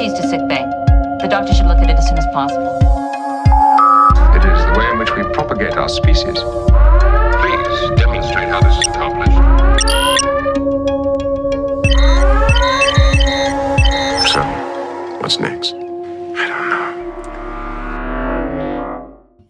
Proceeds to sickbay. The doctor should look at it as soon as possible. It is the way in which we propagate our species. Please demonstrate how this is accomplished. So, what's next? I don't know.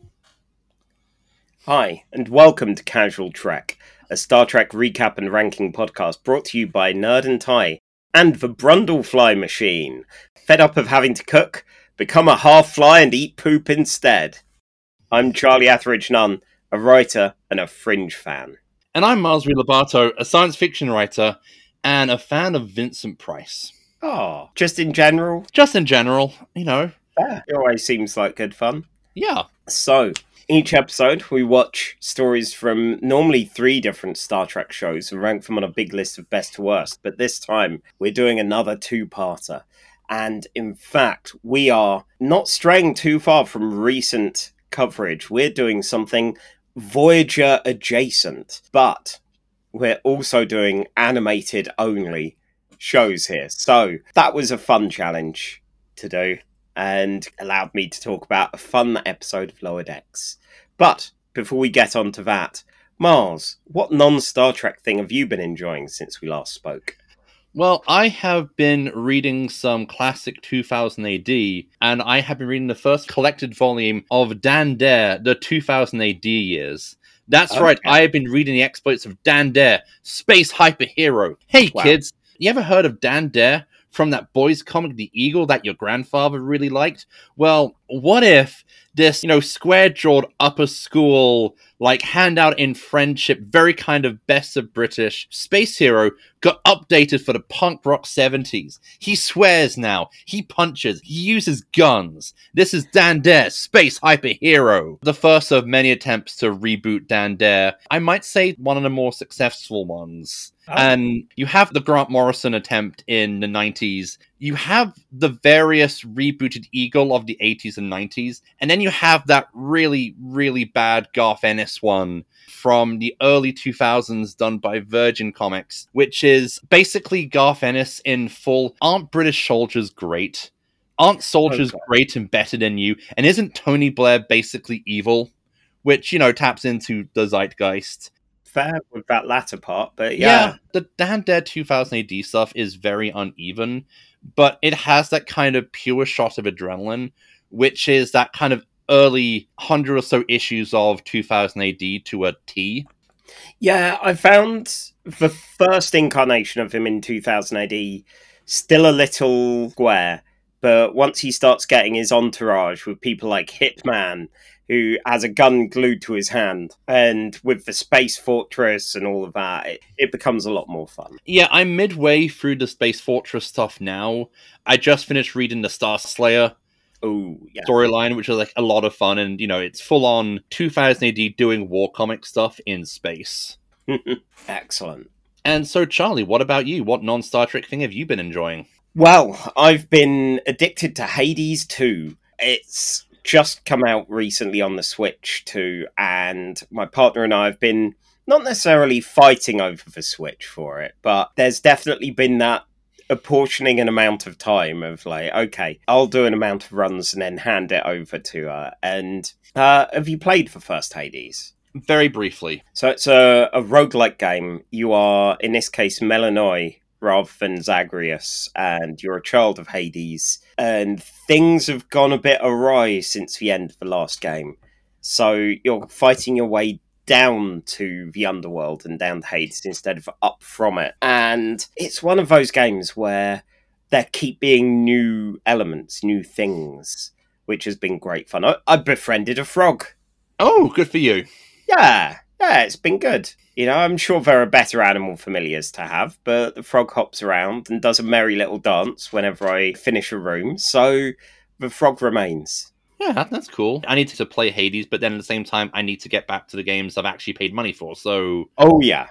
Hi, and welcome to Casual Trek, a Star Trek recap and ranking podcast brought to you by Nerd and Ty and the Brundlefly Machine. Fed up of having to cook? Become a half-fly and eat poop instead. I'm Charlie Etheridge Nunn, a writer and a Fringe fan. And I'm Miles Lobato, a science fiction writer and a fan of Vincent Price. Oh, just in general? Just in general, you know. Yeah, it always seems like good fun. Yeah. So, each episode we watch stories from normally 3 different Star Trek shows and rank them on a big list of best to worst, but this time we're doing another 2-parter. And in fact, we are not straying too far from recent coverage. We're doing something Voyager adjacent, but we're also doing animated only shows here. So that was a fun challenge to do and allowed me to talk about a fun episode of Lower Decks. But before we get on to that, Mars, what non-Star Trek thing have you been enjoying since we last spoke? Well, I have been reading some classic 2000 AD, and I have been reading the first collected volume of Dan Dare, the 2000 AD years. That's right, I have been reading the exploits of Dan Dare, space hyperhero. Hey, kids, you ever heard of Dan Dare from that boys' comic, The Eagle, that your grandfather really liked? Well, what if this, square-jawed upper school, handout in friendship, very kind of best of British space hero got updated for the punk rock 70s. He swears now. He punches. He uses guns. This is Dan Dare, space hyperhero. The first of many attempts to reboot Dan Dare. I might say one of the more successful ones. And you have the Grant Morrison attempt in the 90s. You have the various rebooted Eagle of the 80s and 90s. And then you have that really, really bad Garth Ennis one from the early 2000s done by Virgin Comics, which is basically Garth Ennis in full, aren't British soldiers great? Aren't soldiers great and better than you? And isn't Tony Blair basically evil? Which, taps into the zeitgeist. Fair with that latter part, but yeah, the Dan Dare 2000 AD stuff is very uneven, but it has that kind of pure shot of adrenaline, which is that kind of early 100 or so issues of 2000 AD to a T. Yeah, I found the first incarnation of him in 2000 AD still a little square, but once he starts getting his entourage with people like Hitman, who has a gun glued to his hand, and with the Space Fortress and all of that, it becomes a lot more fun. Yeah, I'm midway through the Space Fortress stuff now. I just finished reading the Star Slayer storyline, which is a lot of fun, and it's full on 2000 AD doing war comic stuff in space. Excellent. And so, Charlie, what about you? What non-Star Trek thing have you been enjoying? Well, I've been addicted to Hades 2. It's just come out recently on the Switch too, and my partner and I have been not necessarily fighting over the Switch for it, but there's definitely been that apportioning an amount of time of okay, I'll do an amount of runs and then hand it over to her. And have you played the first Hades? Very briefly. So it's a roguelike game. You are, in this case, Melanoi rather than Zagreus, and you're a child of Hades, and things have gone a bit awry since the end of the last game. So you're fighting your way down to the underworld and down to Hades instead of up from it. And it's one of those games where there keep being new elements, new things, which has been great fun. I befriended a frog. Oh, good for you. Yeah, it's been good. I'm sure there are better animal familiars to have, but the frog hops around and does a merry little dance whenever I finish a room, so the frog remains. Yeah, that's cool. I need to play Hades, but then at the same time, I need to get back to the games I've actually paid money for, so... Oh, yeah.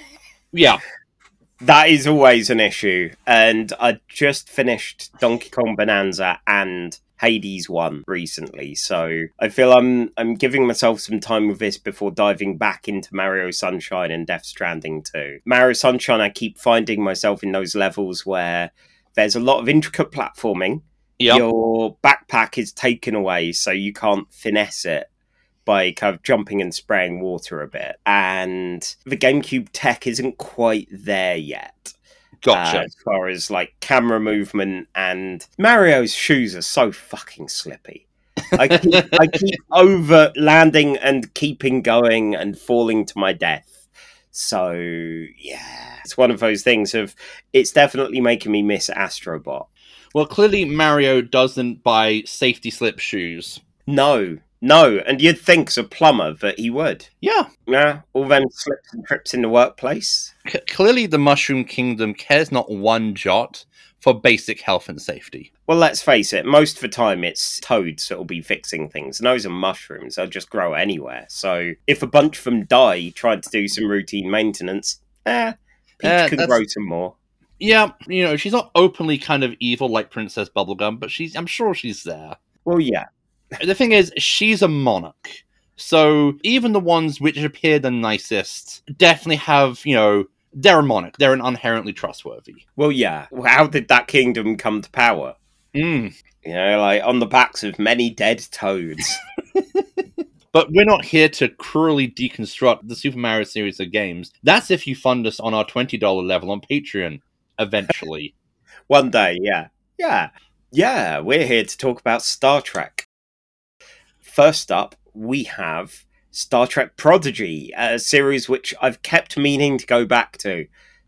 Yeah. That is always an issue, and I just finished Donkey Kong Bonanza and Hades 1 recently, so I feel I'm giving myself some time with this before diving back into Mario Sunshine and Death Stranding 2. Mario Sunshine, I keep finding myself in those levels where there's a lot of intricate platforming, Yep. Your backpack is taken away, so you can't finesse it by kind of jumping and spraying water a bit. And the GameCube tech isn't quite there yet. Gotcha. As far as like camera movement, and Mario's shoes are so fucking slippy. I keep over landing and keeping going and falling to my death. So yeah, it's one of those things of it's definitely making me miss Astrobot. Well, clearly Mario doesn't buy safety slip shoes. No, and you'd think as a plumber that he would. Yeah. Yeah, all them slips and trips in the workplace. Clearly the Mushroom Kingdom cares not one jot for basic health and safety. Well, let's face it, most of the time it's toads that'll be fixing things, and those are mushrooms, they'll just grow anywhere. So if a bunch of them die trying to do some routine maintenance, Peach can grow some more. Yeah, she's not openly kind of evil like Princess Bubblegum, but I'm sure she's there. Well, yeah. The thing is, she's a monarch. So even the ones which appear the nicest definitely have, they're a monarch. They're inherently trustworthy. Well, yeah. How did that kingdom come to power? Like on the backs of many dead toads. But we're not here to cruelly deconstruct the Super Mario series of games. That's if you fund us on our $20 level on Patreon. Eventually. One day, yeah. Yeah, we're here to talk about Star Trek. First up, we have Star Trek Prodigy, a series which I've kept meaning to go back to.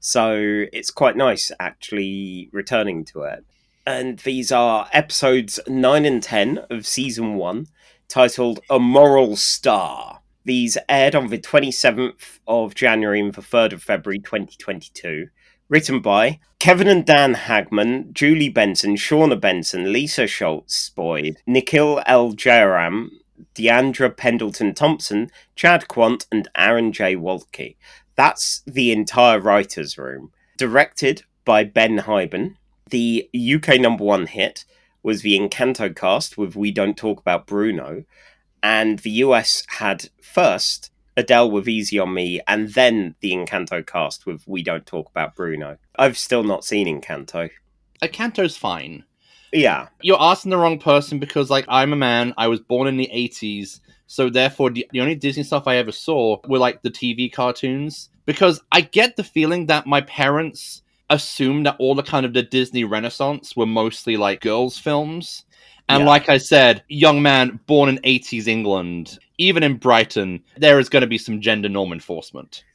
So it's quite nice actually returning to it. And these are episodes 9 and 10 of Season 1, titled A Moral Star. These aired on the 27th of January and the 3rd of February 2022. Written by Kevin and Dan Hagman, Julie Benson, Shauna Benson, Lisa Schultz-Boyd, Nikhil L. Jairam, Deandra Pendleton-Thompson, Chad Quant, and Aaron J. Waltke. That's the entire writer's room. Directed by Ben Hyben. The UK #1 hit was the Encanto cast with We Don't Talk About Bruno, and the US had first Adele with Easy on Me, and then the Encanto cast with We Don't Talk About Bruno. I've still not seen Encanto. Encanto's fine. Yeah. You're asking the wrong person because, I'm a man, I was born in the 80s, so therefore the only Disney stuff I ever saw were, the TV cartoons. Because I get the feeling that my parents assumed that all the kind of the Disney Renaissance were mostly, girls' films. And like I said, young man born in 80s England, even in Brighton, there is going to be some gender norm enforcement.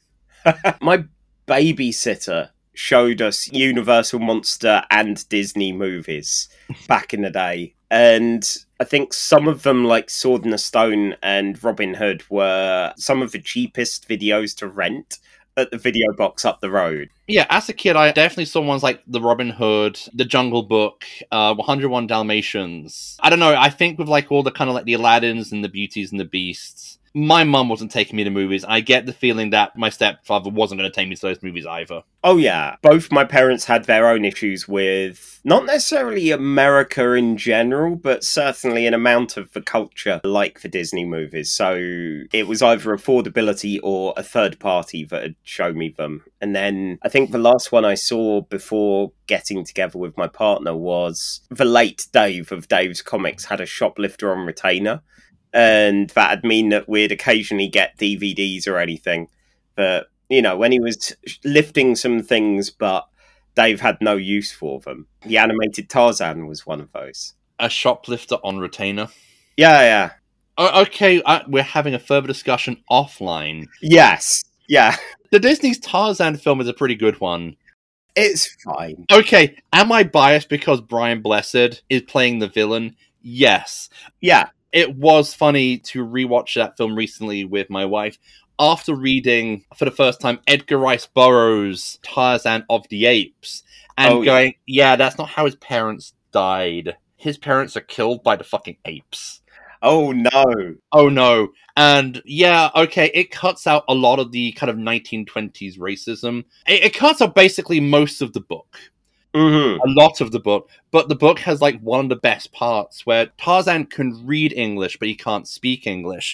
My babysitter showed us Universal Monster and Disney movies back in the day. And I think some of them, like Sword in the Stone and Robin Hood, were some of the cheapest videos to rent at the video box up the road. Yeah, as a kid, I definitely saw ones like The Robin Hood, The Jungle Book, 101 Dalmatians. I don't know, I think with all the kind of the Aladdins and the Beauties and the Beasts, my mum wasn't taking me to movies. I get the feeling that my stepfather wasn't going to take me to those movies either. Oh yeah, both my parents had their own issues with not necessarily America in general, but certainly an amount of the culture like the Disney movies. So it was either affordability or a third party that had shown me them. And then I think the last one I saw before getting together with my partner was the late Dave of Dave's Comics had a shoplifter on retainer. And that'd mean that we'd occasionally get DVDs or anything. But, when he was lifting some things, but Dave had no use for them. The animated Tarzan was one of those. A shoplifter on retainer? Yeah. Okay, we're having a further discussion offline. Yes, yeah. The Disney's Tarzan film is a pretty good one. It's fine. Okay, am I biased because Brian Blessed is playing the villain? Yes. Yeah. It was funny to rewatch that film recently with my wife after reading, for the first time, Edgar Rice Burroughs' Tarzan of the Apes, and going, yeah, that's not how his parents died. His parents are killed by the fucking apes. Oh, no. Oh, no. And, yeah, okay, it cuts out a lot of the kind of 1920s racism. It cuts out basically most of the book. Mm-hmm. A lot of the book, but the book has one of the best parts where Tarzan can read English, but he can't speak English.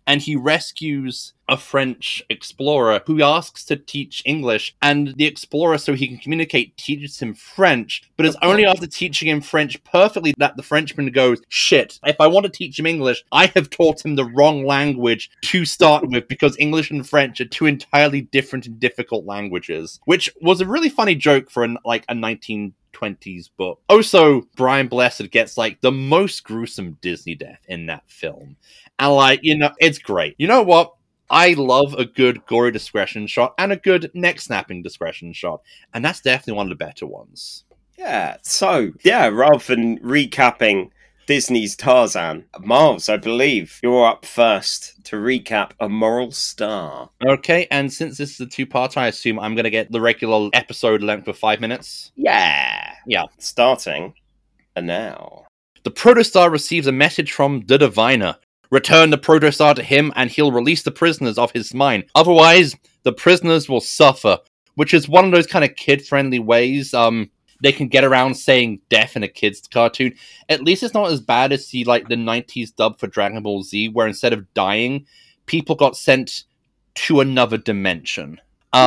and he rescues a French explorer who asks to teach English, and the explorer, so he can communicate, teaches him French, but it's only after teaching him French perfectly that the Frenchman goes, shit, if I want to teach him English, I have taught him the wrong language to start with, because English and French are two entirely different and difficult languages, which was a really funny joke for a 1920s book. Also, Brian Blessed gets like the most gruesome Disney death in that film. And like, it's great. You know what? I love a good gory discretion shot and a good neck-snapping discretion shot. And that's definitely one of the better ones. Yeah, so, rather than recapping Disney's Tarzan, Miles, I believe you're up first to recap A Moral Star. Okay, and since this is a two-parter, I assume I'm going to get the regular episode length of 5 minutes? Yeah. Starting now. The Protostar receives a message from the Diviner. Return the Protostar to him and he'll release the prisoners of his mind. Otherwise, the prisoners will suffer. Which is one of those kind of kid-friendly ways they can get around saying death in a kid's cartoon. At least it's not as bad as the 90s dub for Dragon Ball Z, where instead of dying, people got sent to another dimension.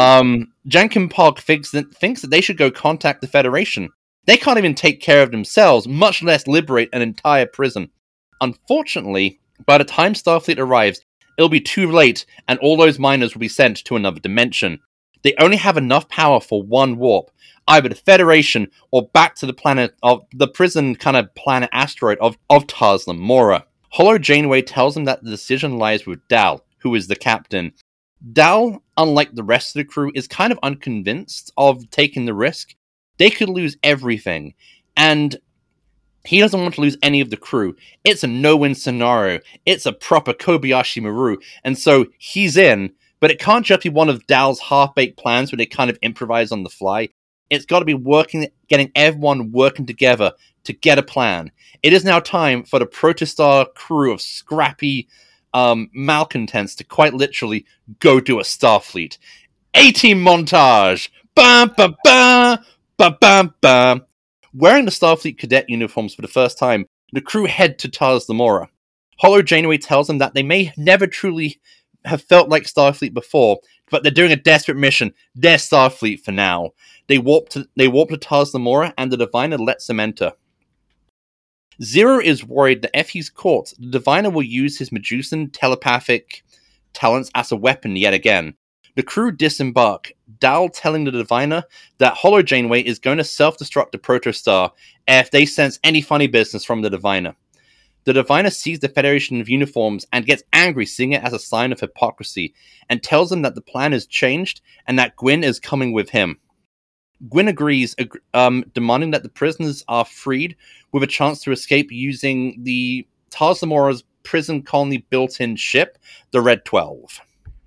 Jankin Pog thinks that they should go contact the Federation. They can't even take care of themselves, much less liberate an entire prison. Unfortunately, by the time Starfleet arrives, it'll be too late, and all those miners will be sent to another dimension. They only have enough power for one warp, either the Federation or back to the planet of the prison kind of planet asteroid of Taslim Mora. Holo Janeway tells them that the decision lies with Dal, who is the captain. Dal, unlike the rest of the crew, is kind of unconvinced of taking the risk. They could lose everything, and he doesn't want to lose any of the crew. It's a no-win scenario. It's a proper Kobayashi Maru, and so he's in, but it can't just be one of Dal's half-baked plans where they kind of improvise on the fly. It's got to be getting everyone working together to get a plan. It is now time for the Protostar crew of scrappy malcontents to quite literally go do a Starfleet. A-Team montage! Bam, bam, bam, bam, bam, bam. Wearing the Starfleet cadet uniforms for the first time, the crew head to Taslim Mora. Holo Janeway tells them that they may never truly have felt like Starfleet before, but they're doing a desperate mission. They're Starfleet for now. They warp to Taslim Mora, and the Diviner lets them enter. Zero is worried that if he's caught, the Diviner will use his Medusan telepathic talents as a weapon yet again. The crew disembark, Dal telling the Diviner that Holo Janeway is going to self-destruct the Protostar if they sense any funny business from the Diviner. The Diviner sees the Federation of uniforms and gets angry, seeing it as a sign of hypocrisy, and tells them that the plan has changed and that Gwyn is coming with him. Gwyn agrees, demanding that the prisoners are freed with a chance to escape using the Taslim Mora's prison colony built-in ship, the Red 12.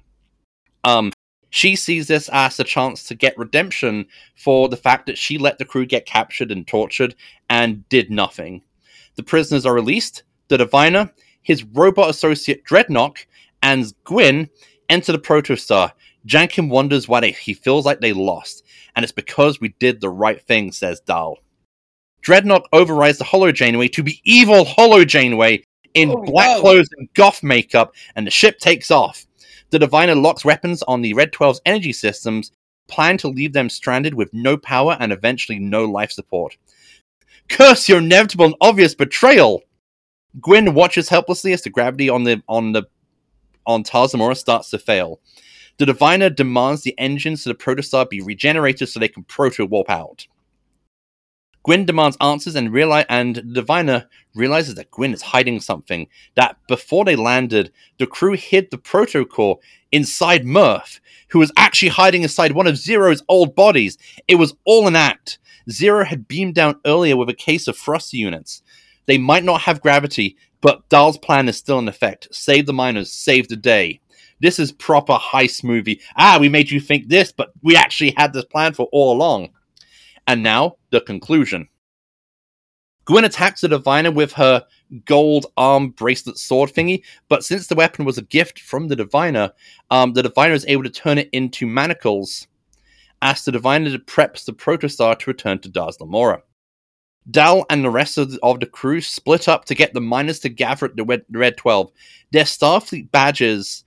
She sees this as a chance to get redemption for the fact that she let the crew get captured and tortured and did nothing. The prisoners are released. The Diviner, his robot associate Dreadnought, and Gwyn enter the Protostar. Jankin wonders why he feels like they lost, and it's because we did the right thing, says Dal. Dreadnought overrides the Holo Janeway to be evil Holo Janeway in black clothes and goth makeup, and the ship takes off. The Diviner locks weapons on the Red 12's energy systems, plan to leave them stranded with no power and eventually no life support. Curse your inevitable and obvious betrayal! Gwyn watches helplessly as the gravity on Taslim Mora starts to fail. The Diviner demands the engines to the Protostar be regenerated so they can proto-warp out. Gwyn demands answers, and the Diviner realizes that Gwyn is hiding something, that before they landed, the crew hid the Protocore inside Murph, who was actually hiding inside one of Zero's old bodies. It was all an act. Zero had beamed down earlier with a case of thruster units. They might not have gravity, but Dal's plan is still in effect. Save the miners, save the day. This is proper heist movie. We made you think this, but we actually had this plan for all along. And now, the conclusion. Gwyn attacks the Diviner with her gold arm bracelet sword thingy, but since the weapon was a gift from the Diviner is able to turn it into manacles as the Diviner preps the Protostar to return to Taslim Mora. Dal and the rest of the crew split up to get the miners to gather at the Red 12. Their Starfleet badges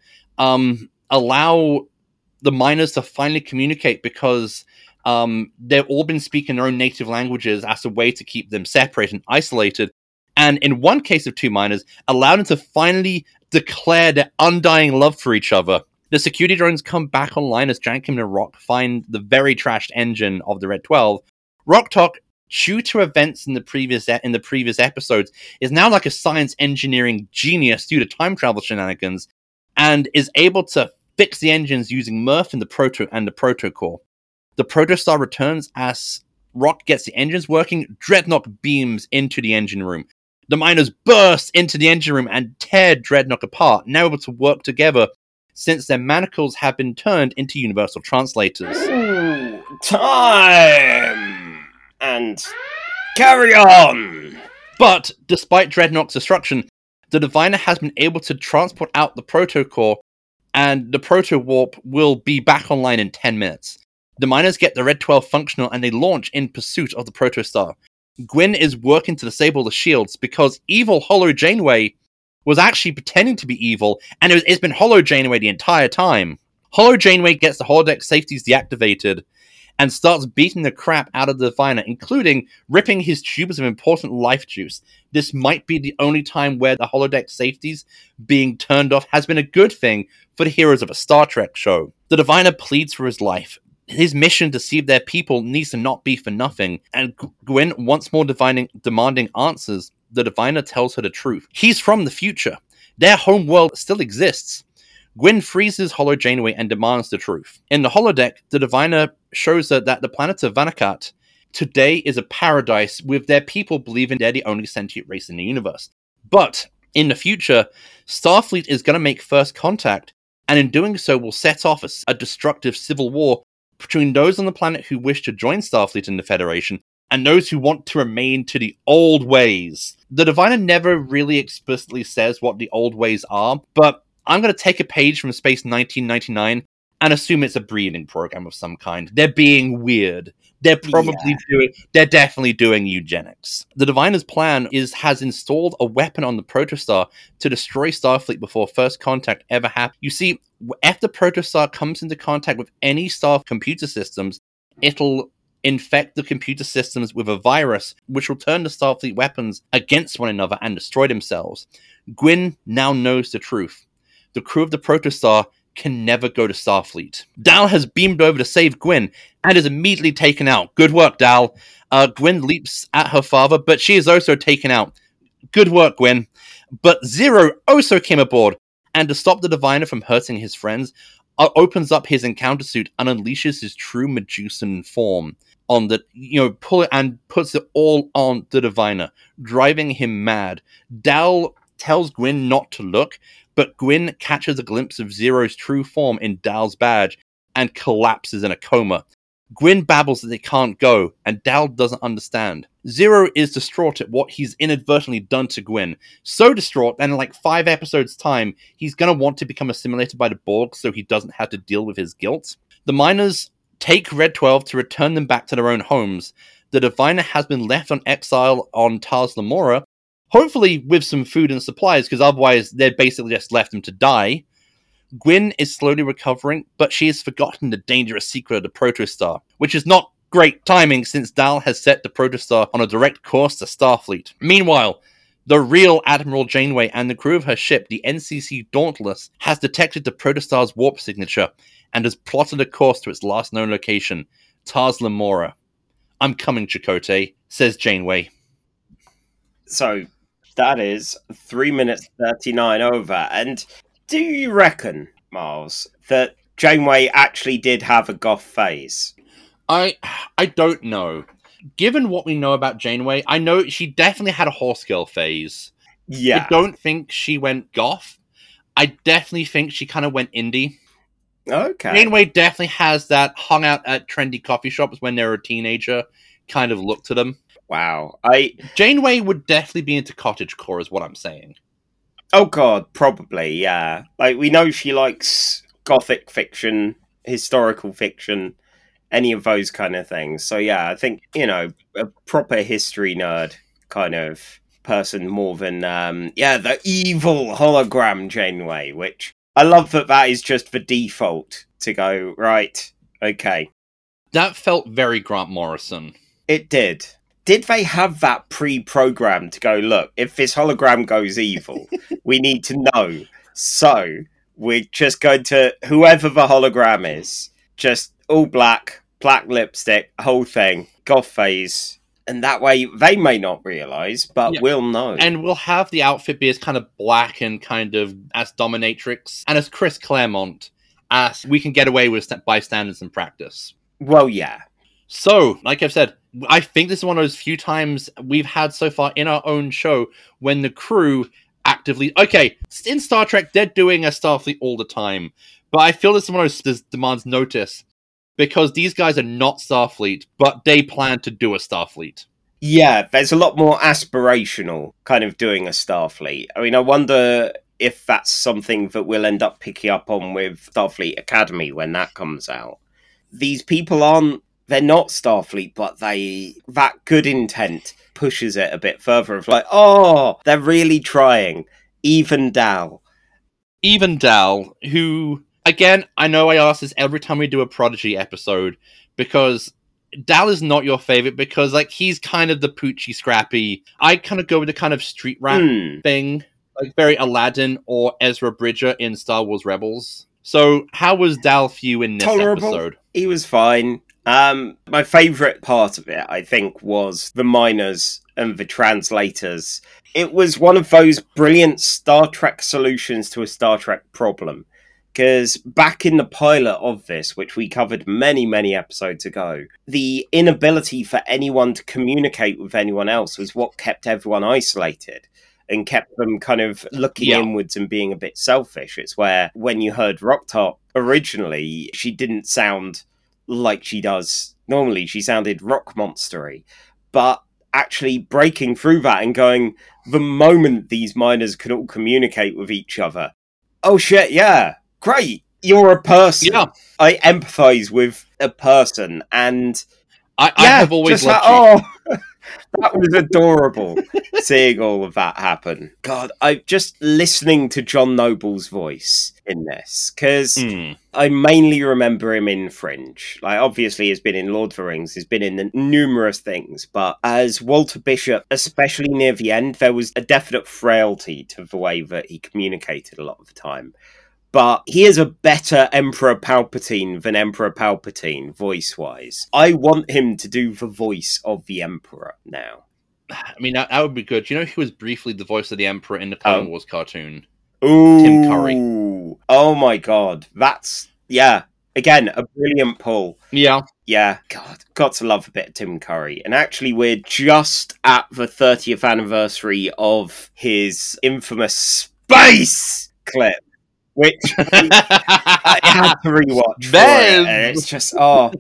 allow the miners to finally communicate because they've all been speaking their own native languages as a way to keep them separate and isolated. And in one case of two miners, allowed them to finally declare their undying love for each other. The security drones come back online as Jankim and Rock find the very trashed engine of the Red 12. Rok-Tahk, due to events in the previous episodes, is now like a science engineering genius due to time travel shenanigans, and is able to fix the engines using Murph and the Protocore. The Protostar returns as Rock gets the engines working. Dreadnought beams into the engine room. The miners burst into the engine room and tear Dreadnought apart, now able to work together since their manacles have been turned into universal translators. Ooh, time! And carry on! But, despite Dreadnought's destruction, the Diviner has been able to transport out the Protocore, and the Proto-Warp will be back online in 10 minutes. The miners get the Red 12 functional, and they launch in pursuit of the Protostar. Gwyn is working to disable the shields, because evil Holo Janeway was actually pretending to be evil, and it's been Holo Janeway the entire time. Holo Janeway gets the holodeck safeties deactivated, and starts beating the crap out of the Diviner, including ripping his tubes of important life juice. This might be the only time where the holodeck safeties being turned off has been a good thing for the heroes of a Star Trek show. The Diviner pleads for his life. His mission to save their people needs to not be for nothing, and Gwyn, once more demanding answers, the Diviner tells her the truth. He's from the future. Their home world still exists. Gwyn freezes Holo Janeway and demands the truth. In the holodeck, the Diviner shows her that the planet of Vanakat today is a paradise, with their people believing they're the only sentient race in the universe. But in the future, Starfleet is going to make first contact, and in doing so will set off a destructive civil war between those on the planet who wish to join Starfleet and the Federation, and those who want to remain to the old ways. The Diviner never really explicitly says what the old ways are, but I'm going to take a page from Space 1999 and assume it's a breeding program of some kind. They're being weird. They're definitely doing eugenics. The Diviner's plan has installed a weapon on the Protostar to destroy Starfleet before first contact ever happens. You see, if the Protostar comes into contact with any Star computer systems, it'll infect the computer systems with a virus, which will turn the Starfleet weapons against one another and destroy themselves. Gwyn now knows the truth. The crew of the Protostar can never go to Starfleet. Dal has beamed over to save Gwyn and is immediately taken out. Good work, Dal. Gwyn leaps at her father, but she is also taken out. Good work, Gwyn. But Zero also came aboard, and to stop the Diviner from hurting his friends, opens up his encounter suit and unleashes his true Medusan form on the, puts it all on the Diviner, driving him mad. Dal tells Gwyn not to look, but Gwyn catches a glimpse of Zero's true form in Dal's badge and collapses in a coma. Gwyn babbles that they can't go, and Dal doesn't understand. Zero is distraught at what he's inadvertently done to Gwyn. So distraught that in like 5 episodes' time, he's going to want to become assimilated by the Borg so he doesn't have to deal with his guilt. The miners take Red 12 to return them back to their own homes. The Diviner has been left on exile on Tars Lamora, hopefully with some food and supplies, because otherwise they'd basically just left him to die. Gwyn is slowly recovering, but she has forgotten the dangerous secret of the Protostar, which is not great timing since Dal has set the Protostar on a direct course to Starfleet. Meanwhile, the real Admiral Janeway and the crew of her ship, the NCC Dauntless, has detected the Protostar's warp signature and has plotted a course to its last known location, Tars Lamora. I'm coming, Chakotay, says Janeway. So that is 3 minutes 39 over. And do you reckon, Miles, that Janeway actually did have a goth phase? I don't know. Given what we know about Janeway, I know she definitely had a horse girl phase. Yeah. I don't think she went goth. I definitely think she kind of went indie. Okay. Janeway definitely has that hung out at trendy coffee shops when they were a teenager kind of look to them. Wow. Janeway would definitely be into cottagecore is what I'm saying. Oh god, probably, yeah. Like, we know she likes gothic fiction, historical fiction, any of those kind of things. So yeah, I think, a proper history nerd kind of person more than the evil hologram Janeway, which I love that is just the default to go, right, okay. That felt very Grant Morrison. It did. Did they have that pre-programmed to go, look, if this hologram goes evil, we need to know. So we're just going to, whoever the hologram is, just all black lipstick, whole thing, goth phase. And that way they may not realise, but we'll know. And we'll have the outfit be as kind of black and kind of as dominatrix and as Chris Claremont as we can get away with by standards and practice. Well, yeah. So, like I've said, I think this is one of those few times we've had so far in our own show when the crew actively... Okay, in Star Trek, they're doing a Starfleet all the time. But I feel this is one of those this demands notice. Because these guys are not Starfleet, but they plan to do a Starfleet. Yeah, there's a lot more aspirational kind of doing a Starfleet. I mean, I wonder if that's something that we'll end up picking up on with Starfleet Academy when that comes out. These people they're not Starfleet, but that good intent pushes it a bit further of like, oh, they're really trying. Even Dal, who... Again, I know I ask this every time we do a Prodigy episode, because Dal is not your favorite, because like he's kind of the poochy, scrappy. I kind of go with the kind of street rat thing, like very Aladdin or Ezra Bridger in Star Wars Rebels. So how was Dal for you in this episode? He was fine. My favourite part of it, I think, was the miners and the translators. It was one of those brilliant Star Trek solutions to a Star Trek problem. Because back in the pilot of this, which we covered many, many episodes ago, the inability for anyone to communicate with anyone else was what kept everyone isolated and kept them kind of looking inwards and being a bit selfish. It's where, when you heard Rocktop originally, she didn't sound like she does normally. She sounded rock monstery. But actually breaking through that and going, the moment these miners could all communicate with each other, oh shit, yeah. Great, you're a person. Yeah. I empathise with a person, and I have always loved you. Oh, that was adorable seeing all of that happen. God, I just listening to John Noble's voice in this, because I mainly remember him in Fringe. Like, obviously, he's been in Lord of the Rings, he's been in numerous things, but as Walter Bishop, especially near the end, there was a definite frailty to the way that he communicated a lot of the time. But he is a better Emperor Palpatine than Emperor Palpatine, voice-wise. I want him to do the voice of the Emperor now. I mean, that would be good. Do you know he was briefly the voice of the Emperor in the Clone Wars cartoon? Ooh. Tim Curry. Oh my god. That's, again, a brilliant pull. Yeah. Yeah, God, got to love a bit of Tim Curry. And actually, we're just at the 30th anniversary of his infamous space clip. Which I had to rewatch for it, and it's just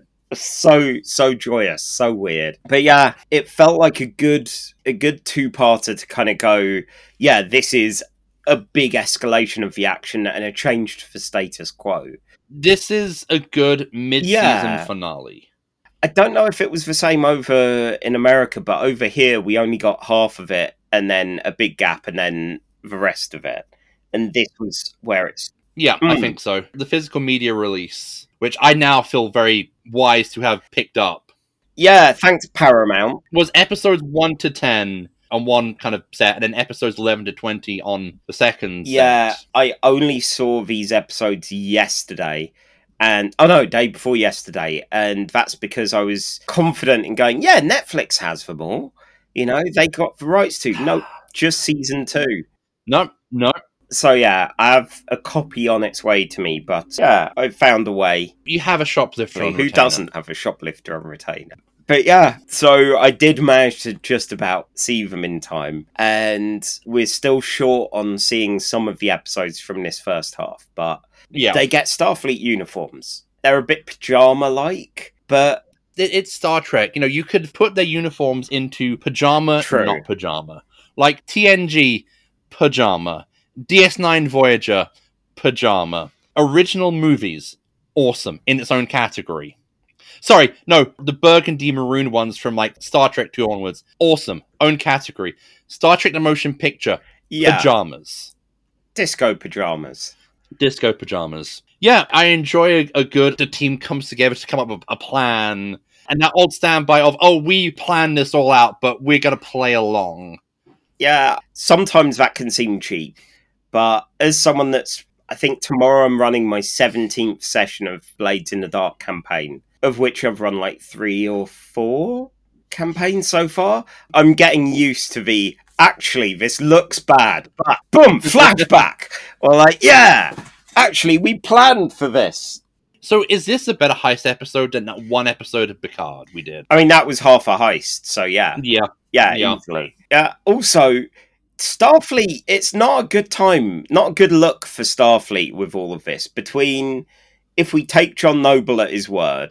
so joyous, so weird. But yeah, it felt like a good two-parter to kind of go, yeah, this is a big escalation of the action and a change to the status quo. This is a good mid-season finale. I don't know if it was the same over in America, but over here we only got half of it, and then a big gap, and then the rest of it. And this was where it's... Yeah, I think so. The physical media release, which I now feel very wise to have picked up. Yeah, thanks Paramount. Was episodes 1 to 10 on one kind of set, and then episodes 11 to 20 on the second set. I only saw these episodes yesterday. And, day before yesterday. And that's because I was confident in going, yeah, Netflix has them all. You know, they got the rights to. No, just season 2. No. So yeah, I have a copy on its way to me, but yeah, I found a way. You have a shoplifter on retainer. Who doesn't have a shoplifter on retainer? But yeah, so I did manage to just about see them in time, and we're still short on seeing some of the episodes from this first half, but they get Starfleet uniforms. They're a bit pajama-like, but... It's Star Trek. You know, you could put their uniforms into pajama, not pajama. Like TNG, pajama. DS9 Voyager, pajama. Original movies, awesome, in its own category. Sorry, no, the burgundy maroon ones from like Star Trek 2 onwards. Awesome. Own category. Star Trek the Motion Picture. Yeah, Pajamas. disco pajamas. Disco pajamas. Yeah, I enjoy the team comes together to come up with a plan. And that old standby of, oh, we planned this all out, but we're going to play along. Yeah, sometimes that can seem cheap, but as someone I think tomorrow I'm running my 17th session of Blades in the Dark campaign, of which I've run like 3 or 4 campaigns so far. I'm getting used to actually, this looks bad, but boom, flashback! Or like, yeah, actually, we planned for this. So is this a better heist episode than that one episode of Picard we did? I mean, that was half a heist, so yeah. Yeah. Yeah, easily. Also, Starfleet, it's not a good time, not a good look for Starfleet with all of this. Between, if we take John Noble at his word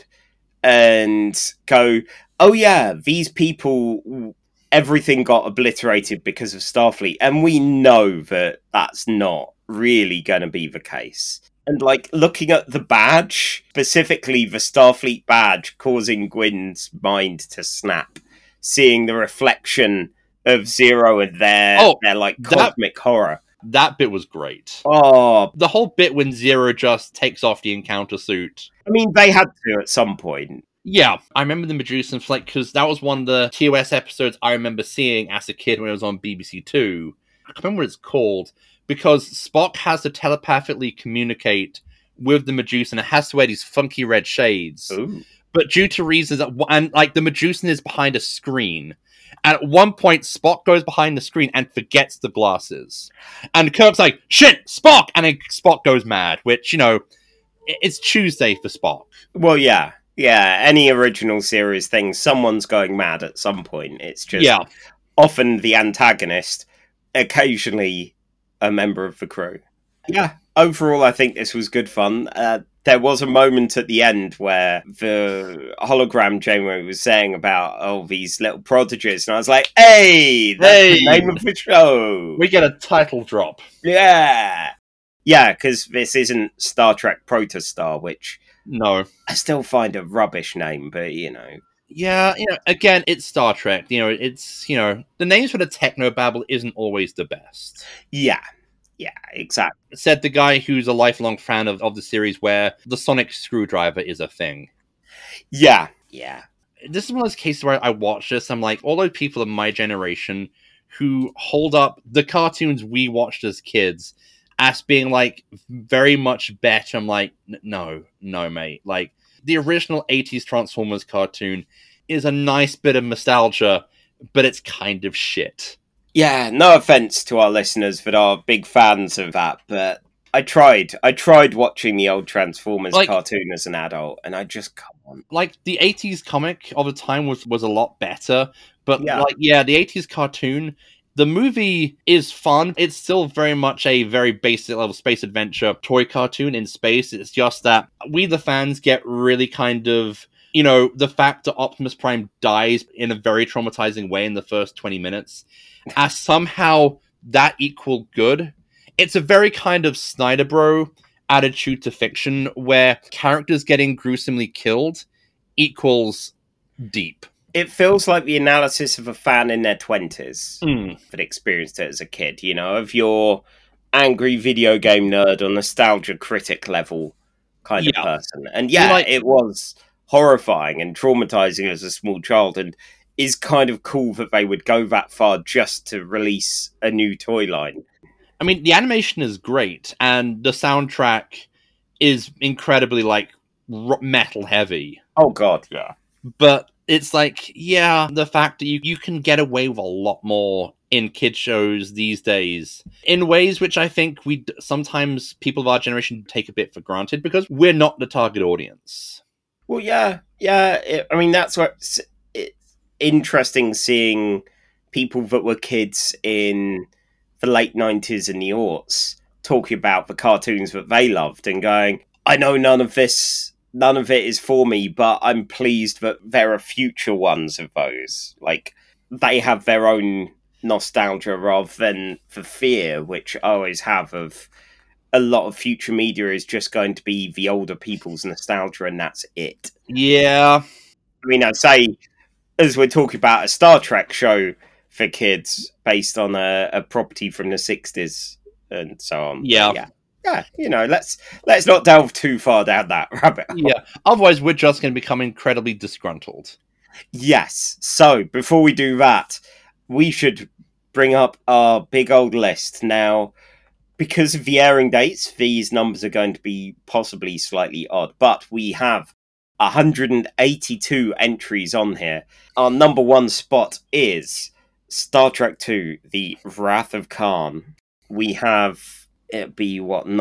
and go, oh yeah, these people, everything got obliterated because of Starfleet, and we know that that's not really going to be the case. And like looking at the badge, specifically the Starfleet badge causing Gwyn's mind to snap, seeing the reflection of Zero and their like cosmic horror. That bit was great. Oh, the whole bit when Zero just takes off the encounter suit. I mean, they had to at some point. Yeah, I remember the Medusan flight because that was one of the TOS episodes I remember seeing as a kid when it was on BBC Two. I can't remember what it's called, because Spock has to telepathically communicate with the Medusan. It has to wear these funky red shades. Ooh. But due to reasons and like the Medusan is behind a screen. And at one point, Spock goes behind the screen and forgets the glasses. And Kirk's like, shit, Spock! And then Spock goes mad, which, you know, it's Tuesday for Spock. Well, yeah. Yeah, any original series thing, someone's going mad at some point. It's just often the antagonist, occasionally a member of the crew. Yeah, overall, I think this was good fun. There was a moment at the end where the hologram Janeway was saying about, these little prodigies, and I was like, hey, that's the name of the show. We get a title drop. Yeah. Yeah, because this isn't Star Trek Protostar, which... No. I still find a rubbish name, but, you know. Yeah, you know, again, it's Star Trek. You know, it's, you know, the names for the technobabble isn't always the best. Yeah. Yeah, exactly. Said the guy who's a lifelong fan of the series where the sonic screwdriver is a thing. Yeah. Yeah. This is one of those cases where I watch this, I'm like, all those people of my generation who hold up the cartoons we watched as kids as being like very much better. I'm like, no, mate. Like the original 80s Transformers cartoon is a nice bit of nostalgia, but it's kind of shit. Yeah, no offense to our listeners that are big fans of that, but I tried watching the old Transformers cartoon as an adult, and I just can't. Like the 80s comic of the time was a lot better, but the 80s cartoon, the movie is fun. It's still very much a very basic level space adventure toy cartoon in space. It's just that we, the fans, get really kind of, you know, the fact that Optimus Prime dies in a very traumatizing way in the first 20 minutes, as somehow that equal good. It's a very kind of Snyder Bro attitude to fiction where characters getting gruesomely killed equals deep. It feels like the analysis of a fan in their 20s that experienced it as a kid, you know, of your angry video game nerd or nostalgia critic level kind of person. And it was horrifying and traumatizing as a small child, and is kind of cool that they would go that far just to release a new toy line. I mean, the animation is great, and the soundtrack is incredibly, like, metal heavy. Oh, God, yeah. But it's like, the fact that you can get away with a lot more in kid shows these days in ways which I think sometimes people of our generation take a bit for granted because we're not the target audience. Well, I mean, that's what it's interesting seeing people that were kids in the late 90s and the aughts talking about the cartoons that they loved and going, I know none of it is for me, but I'm pleased that there are future ones of those. Like, they have their own nostalgia rather than the fear, which I always have of a lot of future media is just going to be the older people's nostalgia, and that's it. Yeah. I mean, I'd say, as we're talking about a Star Trek show for kids based on a property from the 60s and so on. Yeah. Yeah, let's not delve too far down that rabbit hole. Yeah. Otherwise, we're just going to become incredibly disgruntled. Yes. So, before we do that, we should bring up our big old list. Now, because of the airing dates, these numbers are going to be possibly slightly odd, but we have 182 entries on here. Our number one spot is Star Trek II, The Wrath of Khan. We have, it'd be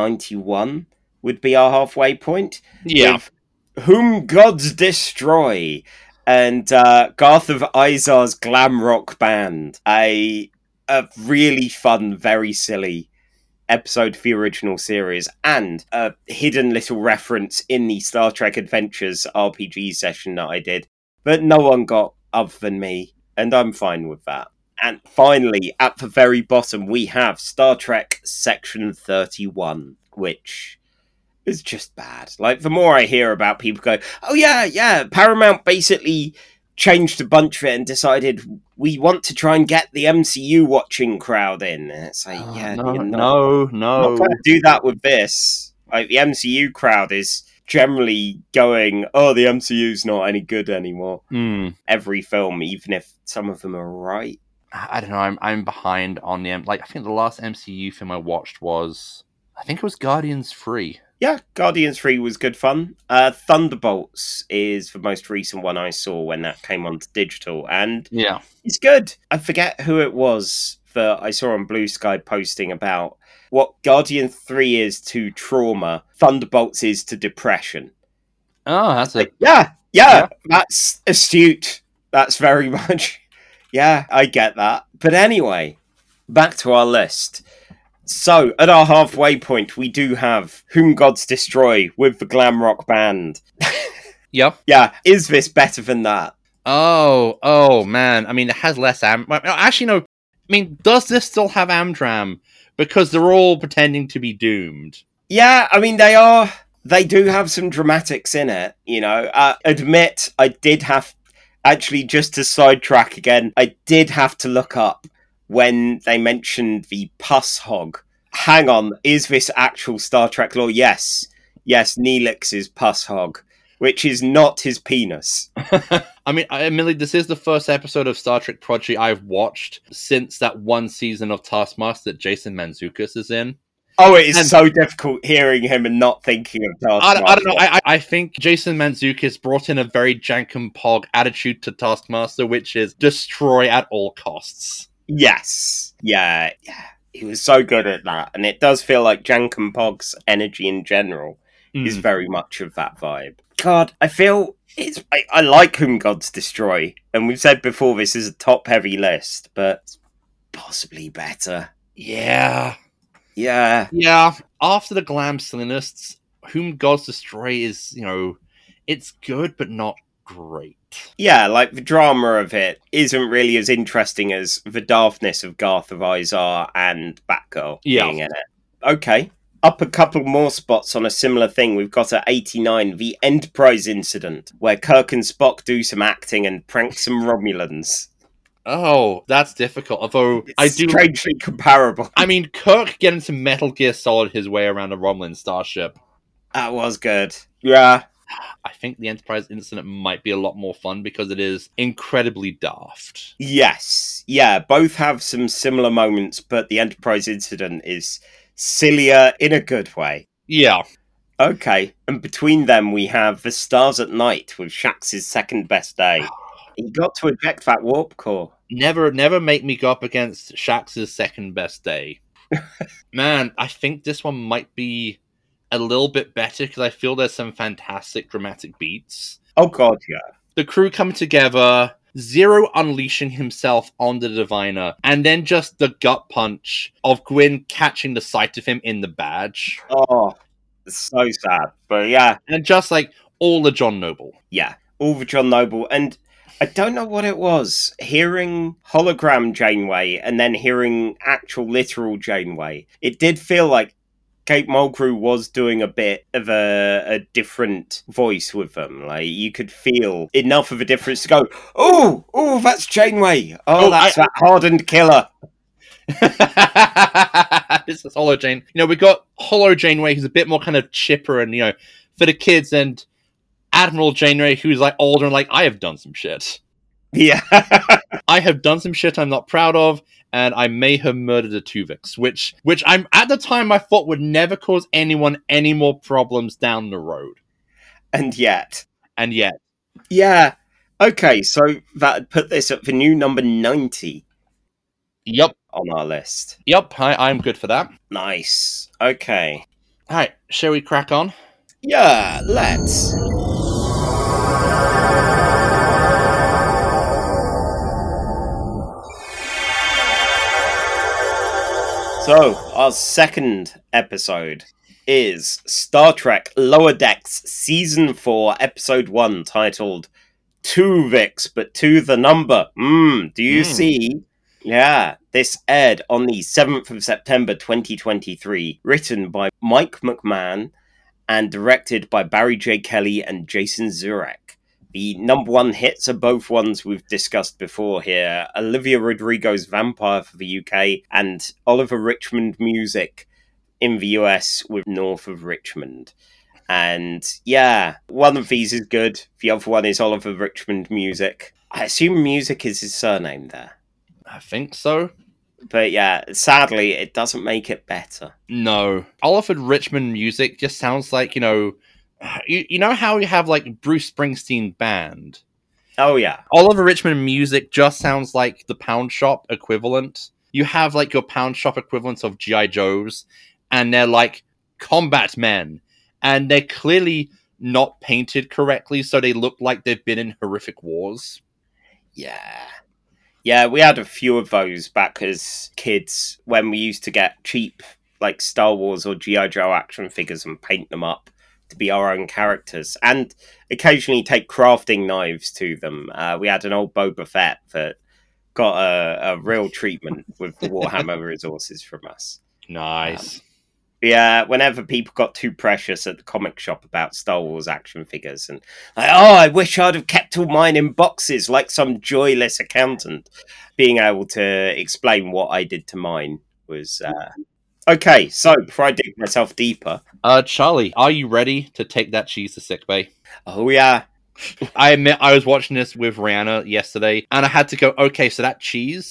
91 would be our halfway point. Yeah. With Whom Gods Destroy and Garth of Izar's glam rock band. A really fun, very silly episode for the original series, and a hidden little reference in the Star Trek Adventures RPG session that I did, but no one got other than me, and I'm fine with that. And finally, at the very bottom, we have Star Trek Section 31, which is just bad. Like, the more I hear about people go, oh yeah, Paramount basically changed a bunch of it and decided we want to try and get the MCU watching crowd in. And it's like, No. not going to do that with this. Like, the MCU crowd is generally going, oh, the MCU's not any good anymore. Every film, even if some of them are right. I don't know. I'm behind on the I think the last MCU film I watched was, I think it was Guardians 3. Yeah, Guardians 3 was good fun. Thunderbolts is the most recent one I saw when that came onto digital, and yeah, it's good. I forget who it was that I saw on Blue Sky posting about what Guardian 3 is to trauma, Thunderbolts is to depression. Oh, that's a... Yeah, that's astute. That's very much... Yeah, I get that. But anyway, back to our list. So, at our halfway point, we do have Whom Gods Destroy with the glam rock band. Yep. Yeah, is this better than that? Oh, man. I mean, it has less actually, no. I mean, does this still have Amdram? Because they're all pretending to be doomed. Yeah, I mean, they do have some dramatics in it, admit, I did have... Actually, just to sidetrack again, I did have to look up when they mentioned the pus hog. Hang on, is this actual Star Trek lore? Yes, Neelix is pus hog, which is not his penis. I mean, admittedly, this is the first episode of Star Trek Prodigy I've watched since that one season of Taskmaster that Jason Mantzoukas is in. Oh, it is so difficult hearing him and not thinking of Taskmaster. I don't know. I think Jason Mantzoukas brought in a very Jankum Pog attitude to Taskmaster, which is destroy at all costs. Yes. Yeah. He was so good at that. And it does feel like Jankum Pog's energy in general is very much of that vibe. God, I feel I like Whom Gods Destroy. And we've said before this is a top-heavy list, but it's possibly better. Yeah. After the glam silliness, Whom Gods Destroy is, it's good, but not great. Yeah, like the drama of it isn't really as interesting as the daftness of Garth of Izar and Batgirl being in it. Okay, up a couple more spots on a similar thing. We've got at 89, the Enterprise incident, where Kirk and Spock do some acting and prank some Romulans. Oh, that's difficult. Although it's strangely comparable. I mean, Kirk getting some Metal Gear Solid his way around a Romulan starship. That was good. Yeah. I think the Enterprise incident might be a lot more fun because it is incredibly daft. Yes. Yeah, both have some similar moments, but the Enterprise incident is sillier in a good way. Yeah. Okay. And between them, we have The Stars at Night with Shax's second best day. He got to eject that warp core. Never make me go up against Shax's second best day. Man, I think this one might be a little bit better because I feel there's some fantastic dramatic beats. Oh god, yeah. The crew coming together, Zero unleashing himself on the Diviner, and then just the gut punch of Gwyn catching the sight of him in the badge. Oh, it's so sad. But yeah. And just like all the John Noble. Yeah, all the John Noble. And I don't know what it was. Hearing hologram Janeway and then hearing actual literal Janeway, it did feel like Kate Mulgrew was doing a bit of a different voice with them. Like, you could feel enough of a difference to go, oh, that's Janeway. Oh, that's that hardened killer. This is Holo Jane. We got Holo Janeway, who's a bit more kind of chipper and, for the kids, and Admiral Janeway, who's like older and like, I have done some shit. Yeah. I have done some shit I'm not proud of, and I may have murdered a Tuvix, which I'm at the time I thought would never cause anyone any more problems down the road. And yet. Yeah. Okay, so that put this at the new number 90. Yep. On our list. Yep, I'm good for that. Nice. Okay. Alright, shall we crack on? Yeah, let's. So, our second episode is Star Trek Lower Decks Season 4, Episode 1, titled Tuvix, but to the number. Do you see? Yeah, this aired on the 7th of September 2023, written by Mike McMahon and directed by Barry J. Kelly and Jason Zurek. The number one hits are both ones we've discussed before here. Olivia Rodrigo's Vampire for the UK and Oliver Richmond Music in the US with North of Richmond. And yeah, one of these is good. The other one is Oliver Richmond Music. I assume Music is his surname there. I think so. But yeah, sadly, it doesn't make it better. No. Oliver Richmond Music just sounds like, you know how you have like Bruce Springsteen Band? Oh yeah. Oliver Richmond Music just sounds like the Pound Shop equivalent. You have like your Pound Shop equivalents of G.I. Joes, and they're like combat men. And they're clearly not painted correctly, so they look like they've been in horrific wars. Yeah, we had a few of those back as kids when we used to get cheap, like, Star Wars or G.I. Joe action figures and paint them up to be our own characters. And occasionally take crafting knives to them. We had an old Boba Fett that got a real treatment with the Warhammer resources from us. Nice. Yeah, whenever people got too precious at the comic shop about Star Wars action figures, and like, I wish I'd have kept all mine in boxes like some joyless accountant. Being able to explain what I did to mine was okay. So before I dig myself deeper, Charlie, are you ready to take that cheese to sickbay? Oh yeah. I admit I was watching this with Rihanna yesterday, and I had to go, okay, so that's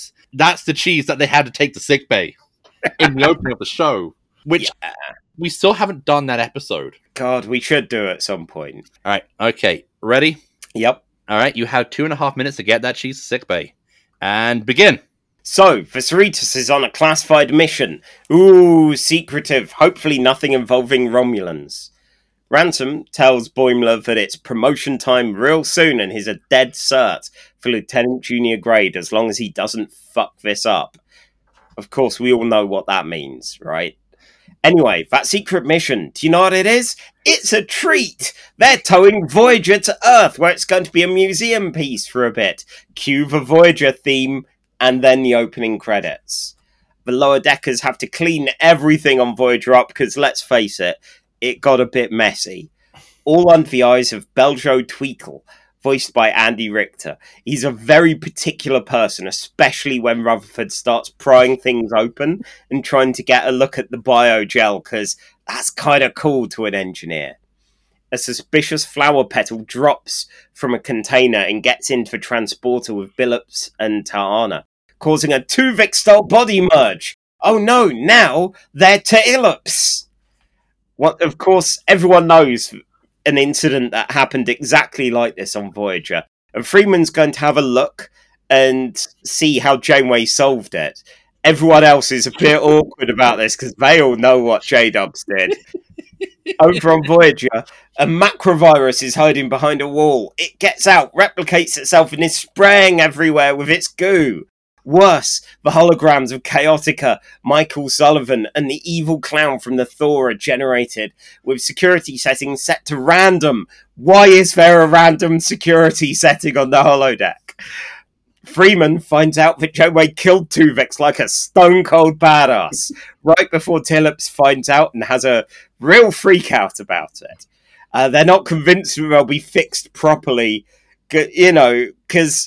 the cheese that they had to take to sickbay in the opening of the show. Which we still haven't done that episode. God, we should do at some point. All right, okay, ready? Yep. All right, you have 2.5 minutes to get that cheese to sickbay. And begin. So, Viserys is on a classified mission. Ooh, secretive. Hopefully nothing involving Romulans. Ransom tells Boimler that it's promotion time real soon and he's a dead cert for Lieutenant Junior grade as long as he doesn't fuck this up. Of course, we all know what that means, right? Anyway, that secret mission, do you know what it is? It's a treat! They're towing Voyager to Earth, where it's going to be a museum piece for a bit. Cue the Voyager theme, and then the opening credits. The Lower Deckers have to clean everything on Voyager up, because let's face it, it got a bit messy. All under the eyes of Beljo Tweakle, voiced by Andy Richter. He's a very particular person, especially when Rutherford starts prying things open and trying to get a look at the biogel, because that's kind of cool to an engineer. A suspicious flower petal drops from a container and gets into the transporter with Billups and Ta'ana, causing a Tuvix-style body merge. Oh no, now they're Ta'illups! What, of course, everyone knows an incident that happened exactly like this on Voyager. And Freeman's going to have a look and see how Janeway solved it. Everyone else is a bit awkward about this because they all know what J-Dubs did. Over on Voyager, a macrovirus is hiding behind a wall. It gets out, replicates itself, and is spraying everywhere with its goo. Worse, the holograms of Chaotica, Michael Sullivan, and the evil clown from the Thor are generated, with security settings set to random. Why is there a random security setting on the holodeck? Freeman finds out that Janeway killed Tuvix like a stone-cold badass right before Tillips finds out and has a real freak out about it. They're not convinced that they'll be fixed properly, because...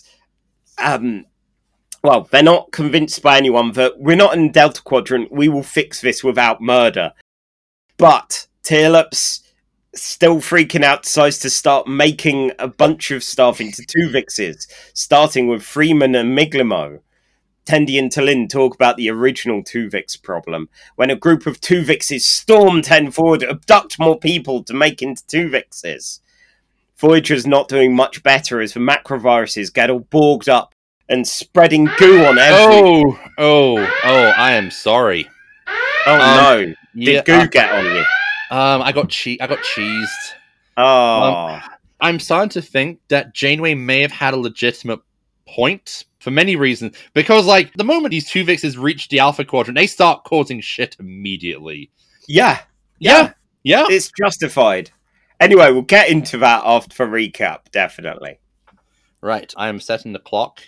well, they're not convinced by anyone that we're not in Delta Quadrant, we will fix this without murder. But Tillips, still freaking out, decides to start making a bunch of stuff into Tuvixes, starting with Freeman and Miglimo. Tendi and T'Lyn talk about the original Tuvix problem, when a group of Tuvixes storm 10 forward, abduct more people to make into Tuvixes. Voyager's not doing much better as the macroviruses get all borged up and spreading goo on everything. I am sorry. Oh no! Did goo get on you? I got cheesed. Oh. I'm starting to think that Janeway may have had a legitimate point for many reasons. Because, like, the moment these Tuvixes reach the Alpha Quadrant, they start causing shit immediately. Yeah. It's justified. Anyway, we'll get into that after the recap, definitely. Right, I am setting the clock.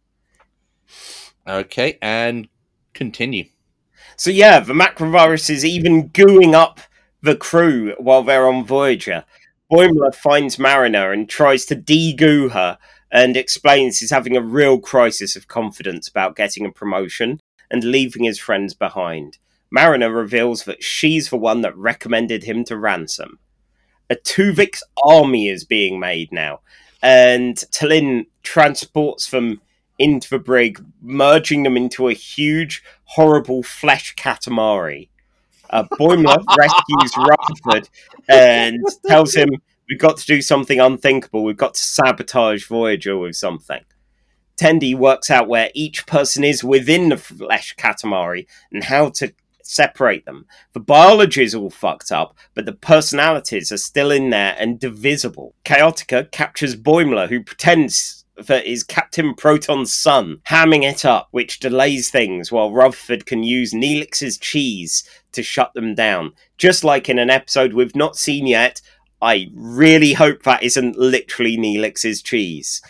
Okay, and continue. So yeah, the macrovirus is even gooing up the crew while they're on Voyager. Boimler finds Mariner and tries to de-goo her and explains he's having a real crisis of confidence about getting a promotion and leaving his friends behind. Mariner reveals that she's the one that recommended him to Ransom. A Tuvix army is being made now, and T'Lyn transports them into the brig, merging them into a huge, horrible flesh katamari. Boimler rescues Rutherford and tells him, we've got to do something unthinkable, we've got to sabotage Voyager with something. Tendi works out where each person is within the flesh katamari and how to separate them. The biology is all fucked up, but the personalities are still in there and divisible. Chaotica captures Boimler, who pretends that is Captain Proton's son, hamming it up, which delays things while Rutherford can use Neelix's cheese to shut them down. Just like in an episode we've not seen yet, I really hope that isn't literally Neelix's cheese.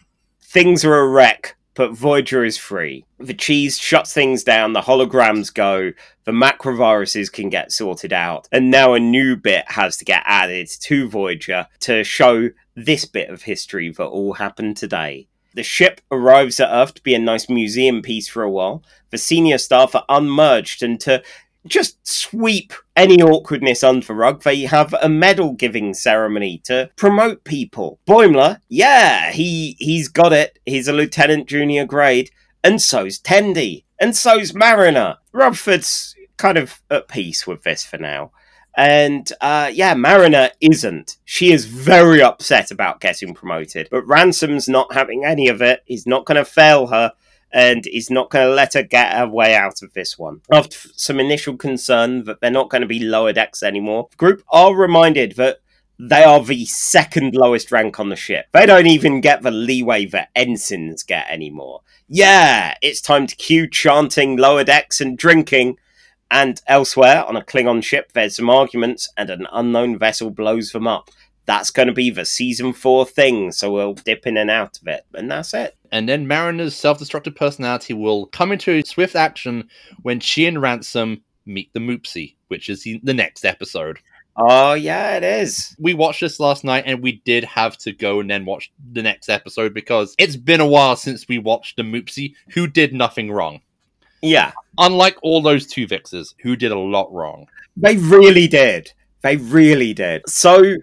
Things are a wreck, but Voyager is free. The cheese shuts things down, the holograms go, the macroviruses can get sorted out, and now a new bit has to get added to Voyager to show this bit of history that all happened today. The ship arrives at Earth to be a nice museum piece for a while. The senior staff are unmerged, and to just sweep any awkwardness under the rug, they have a medal-giving ceremony to promote people. Boimler, yeah, he's got it. He's a lieutenant junior grade, and so's Tendi, and so's Mariner. Rutherford's kind of at peace with this for now. And, Mariner isn't. She is very upset about getting promoted. But Ransom's not having any of it. He's not going to fail her. And he's not going to let her get her way out of this one. After some initial concern that they're not going to be lower decks anymore, the group are reminded that they are the second lowest rank on the ship. They don't even get the leeway that ensigns get anymore. Yeah, it's time to cue chanting lower decks and drinking. And elsewhere, on a Klingon ship, there's some arguments, and an unknown vessel blows them up. That's going to be the Season 4 thing, so we'll dip in and out of it. And that's it. And then Mariner's self-destructive personality will come into swift action when she and Ransom meet the Moopsie, which is the next episode. Oh, yeah, it is. We watched this last night, and we did have to go and then watch the next episode, because it's been a while since we watched the Moopsie, who did nothing wrong. Yeah. Unlike all those Tuvixes, who did a lot wrong. They really did. They really did. So,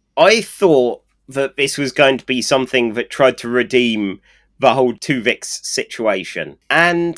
I thought that this was going to be something that tried to redeem the whole Tuvix situation. And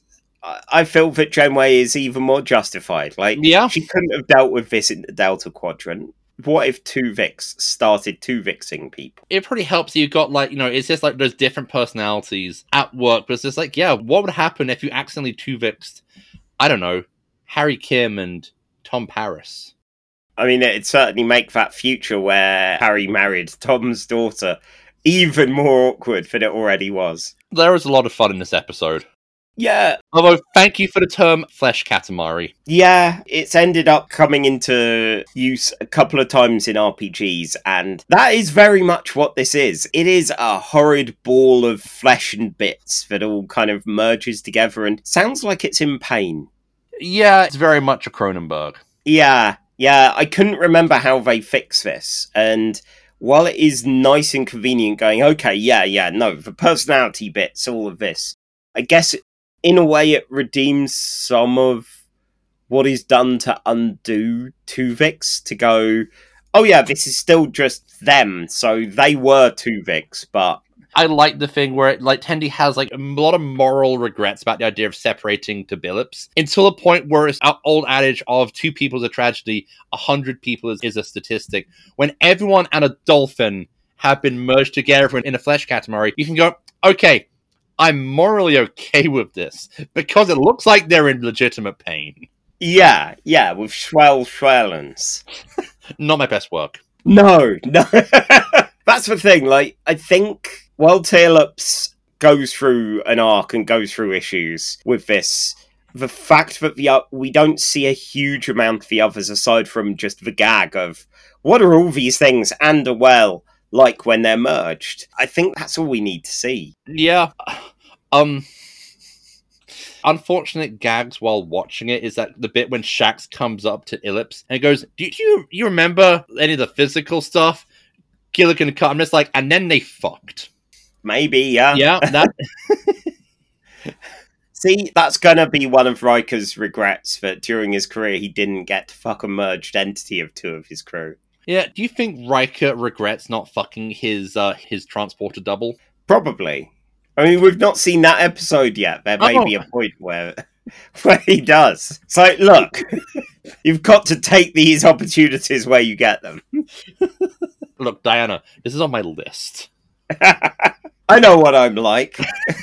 I feel that Janeway is even more justified. She couldn't have dealt with this in the Delta Quadrant. What if Tuvix started Tuvixing people? It pretty helps you got, it's just like those different personalities at work, but it's just like, what would happen if you accidentally Tuvixed, I don't know, Harry Kim and Tom Paris? I mean, it'd certainly make that future where Harry married Tom's daughter even more awkward than it already was. There was a lot of fun in this episode. Yeah, Although, thank you for the term flesh katamari. yeah, it's ended up coming into use a couple of times in RPGs, and that is very much what this is. It is a horrid ball of flesh and bits that all kind of merges together and sounds like it's in pain. Yeah, it's very much a Cronenberg. Yeah, I couldn't remember how they fix this, and while it is nice and convenient going, okay, no, the personality bits, all of this, I guess in a way it redeems some of what is done to undo Tuvix, to go, oh yeah, this is still just them, so they were Tuvix, but... I like the thing where Tendi has a lot of moral regrets about the idea of separating to Billups, until the point where it's our old adage of 2 people is a tragedy, 100 people is a statistic. When everyone and a dolphin have been merged together in a flesh katamari, you can go, okay, I'm morally okay with this, because it looks like they're in legitimate pain. Yeah, with Schwellens. Not my best work. No. That's the thing, I think while Tailups goes through an arc and goes through issues with this, the fact that we don't see a huge amount of the others aside from just the gag of what are all these things and like when they're merged. I think that's all we need to see. Yeah. Unfortunate gags while watching it is that the bit when Shax comes up to Ellipse and goes, do you remember any of the physical stuff? Gilligan cut. I'm just like, and then they fucked. Maybe, yeah. Yeah, that... See, that's gonna be one of Riker's regrets, that during his career he didn't get to fuck a merged entity of 2 of his crew. Yeah, do you think Riker regrets not fucking his transporter double? Probably. I mean, we've not seen that episode yet. There may be a point where he does. It's like, look, you've got to take these opportunities where you get them. Look, Diana, this is on my list. I know what I'm like.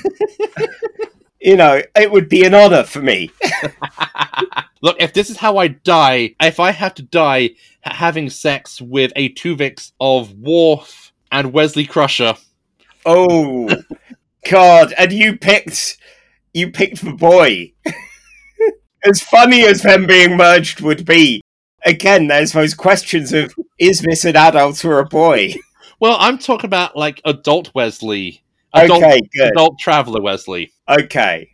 It would be an honor for me. Look, if this is how I die, if I have to die having sex with a Tuvix of Worf and Wesley Crusher... Oh, God, and you picked the boy. As funny as them being merged would be, again, there's those questions of, is this an adult or a boy? Well, I'm talking about, adult Wesley. Adult Traveler Wesley. Okay.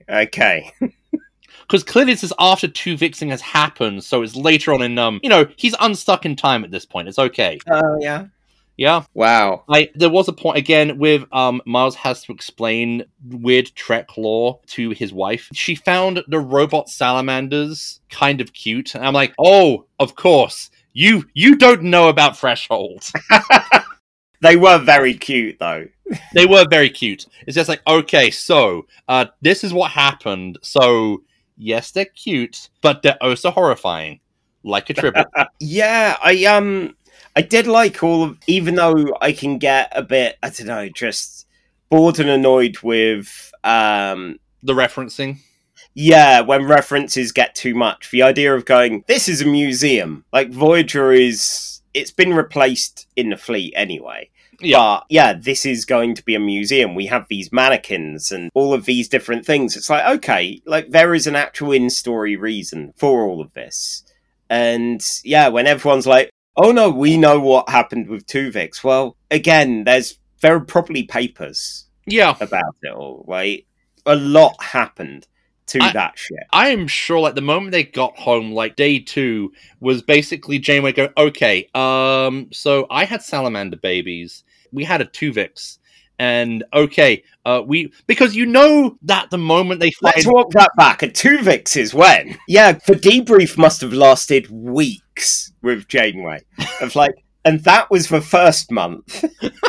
Because clearly this is after Tuvixing has happened, so it's later on in, he's unstuck in time at this point. It's okay. Oh, yeah. Yeah. Wow. There was a point, again, with Miles has to explain weird Trek lore to his wife. She found the robot salamanders kind of cute. And I'm like, oh, of course. You don't know about Threshold. They were very cute, though. They were very cute. It's just like, okay, so this is what happened. So, yes, they're cute, but they're also horrifying. Like a tribute. Yeah, I did like even though I can get a bit, I don't know, just bored and annoyed with... the referencing? Yeah, when references get too much. The idea of going, this is a museum. Like, Voyager it's been replaced in the fleet anyway. Yeah. But, yeah, this is going to be a museum. We have these mannequins and all of these different things. It's like, okay, there is an actual in-story reason for all of this. And, yeah, when everyone's like, oh no, we know what happened with Tuvix. Well, again, there are probably papers about it all, right? A lot happened to that shit. I am sure, the moment they got home, day 2, was basically Janeway going, okay, so I had salamander babies. We had a Tuvix. And, okay, because that the moment they find... Let's walk that back. A Tuvix is when? Yeah, the debrief must have lasted weeks with Janeway. And that was the first month.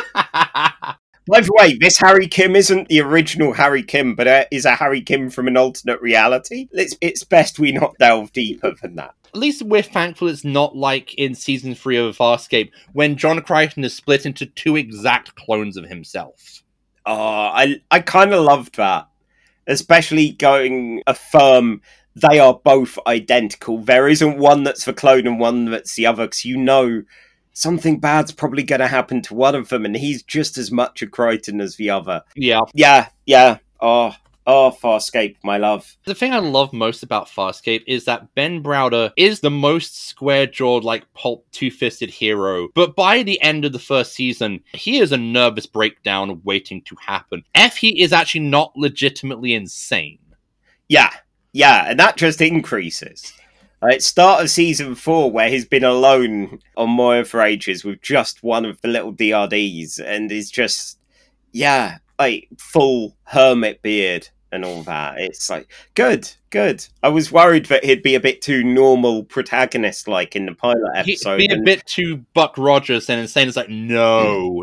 By the way, this Harry Kim isn't the original Harry Kim, but is a Harry Kim from an alternate reality. It's best we not delve deeper than that. At least we're thankful it's not like in season 3 of Farscape, when John Crichton is split into 2 exact clones of himself. Oh, I kind of loved that. Especially going affirm they are both identical. There isn't one that's the clone and one that's the other, because something bad's probably going to happen to one of them, and he's just as much a Crichton as the other. Yeah. Yeah. Oh, Oh, Farscape, my love. The thing I love most about Farscape is that Ben Browder is the most square-jawed, like, pulp, two-fisted hero. But by the end of the first season, he is a nervous breakdown waiting to happen. He is actually not legitimately insane. Yeah, and that just increases. At start of season 4, where he's been alone on Moya for ages with just one of the little DRDs, and is just, like, full hermit beard and all that. It's like, good. I was worried that he'd be a bit too normal protagonist-like in the pilot episode. He'd be a bit too Buck Rogers and insane. It's like, no.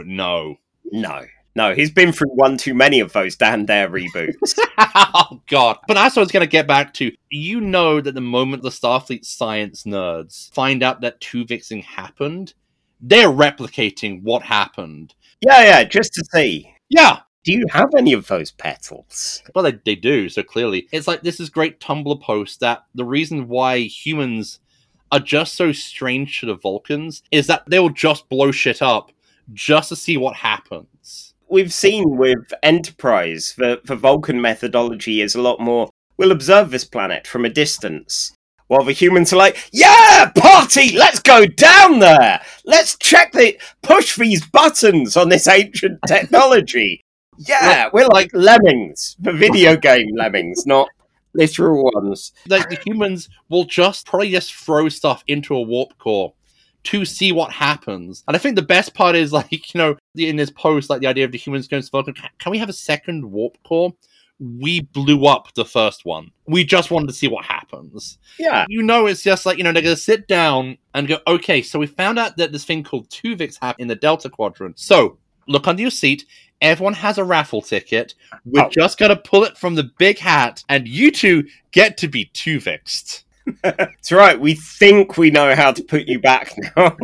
No, he's been through one too many of those Dan Dare reboots. Oh, God. But that's what I was going to get back to. You know that the moment the Starfleet science nerds find out that Tuvixing happened, they're replicating what happened. Yeah, just to see. Yeah. Do you have any of those petals? Well, they do, so clearly. It's like this is great Tumblr post that the reason why humans are just so strange to the Vulcans is that they'll just blow shit up just to see what happens. We've seen with Enterprise, the Vulcan methodology is a lot more, we'll observe this planet from a distance. While the humans are like, yeah, party, let's go down there. Let's push these buttons on this ancient technology. Yeah, we're like lemmings, the video game lemmings, not literal ones. Like the humans will probably just throw stuff into a warp core to see what happens. And I think the best part is, like, you know, in this post, like the idea of the humans going to Vulcan, can we have a second warp core? We blew up the first one. We just wanted to see what happens. Yeah. You know, it's just like, you know, they're going to sit down and go, okay, so we found out that this thing called Tuvix happened in the Delta Quadrant. So, look under your seat. Everyone has a raffle ticket. We're just going to pull it from the big hat, and you two get to be Tuvixed. That's right. We think we know how to put you back now.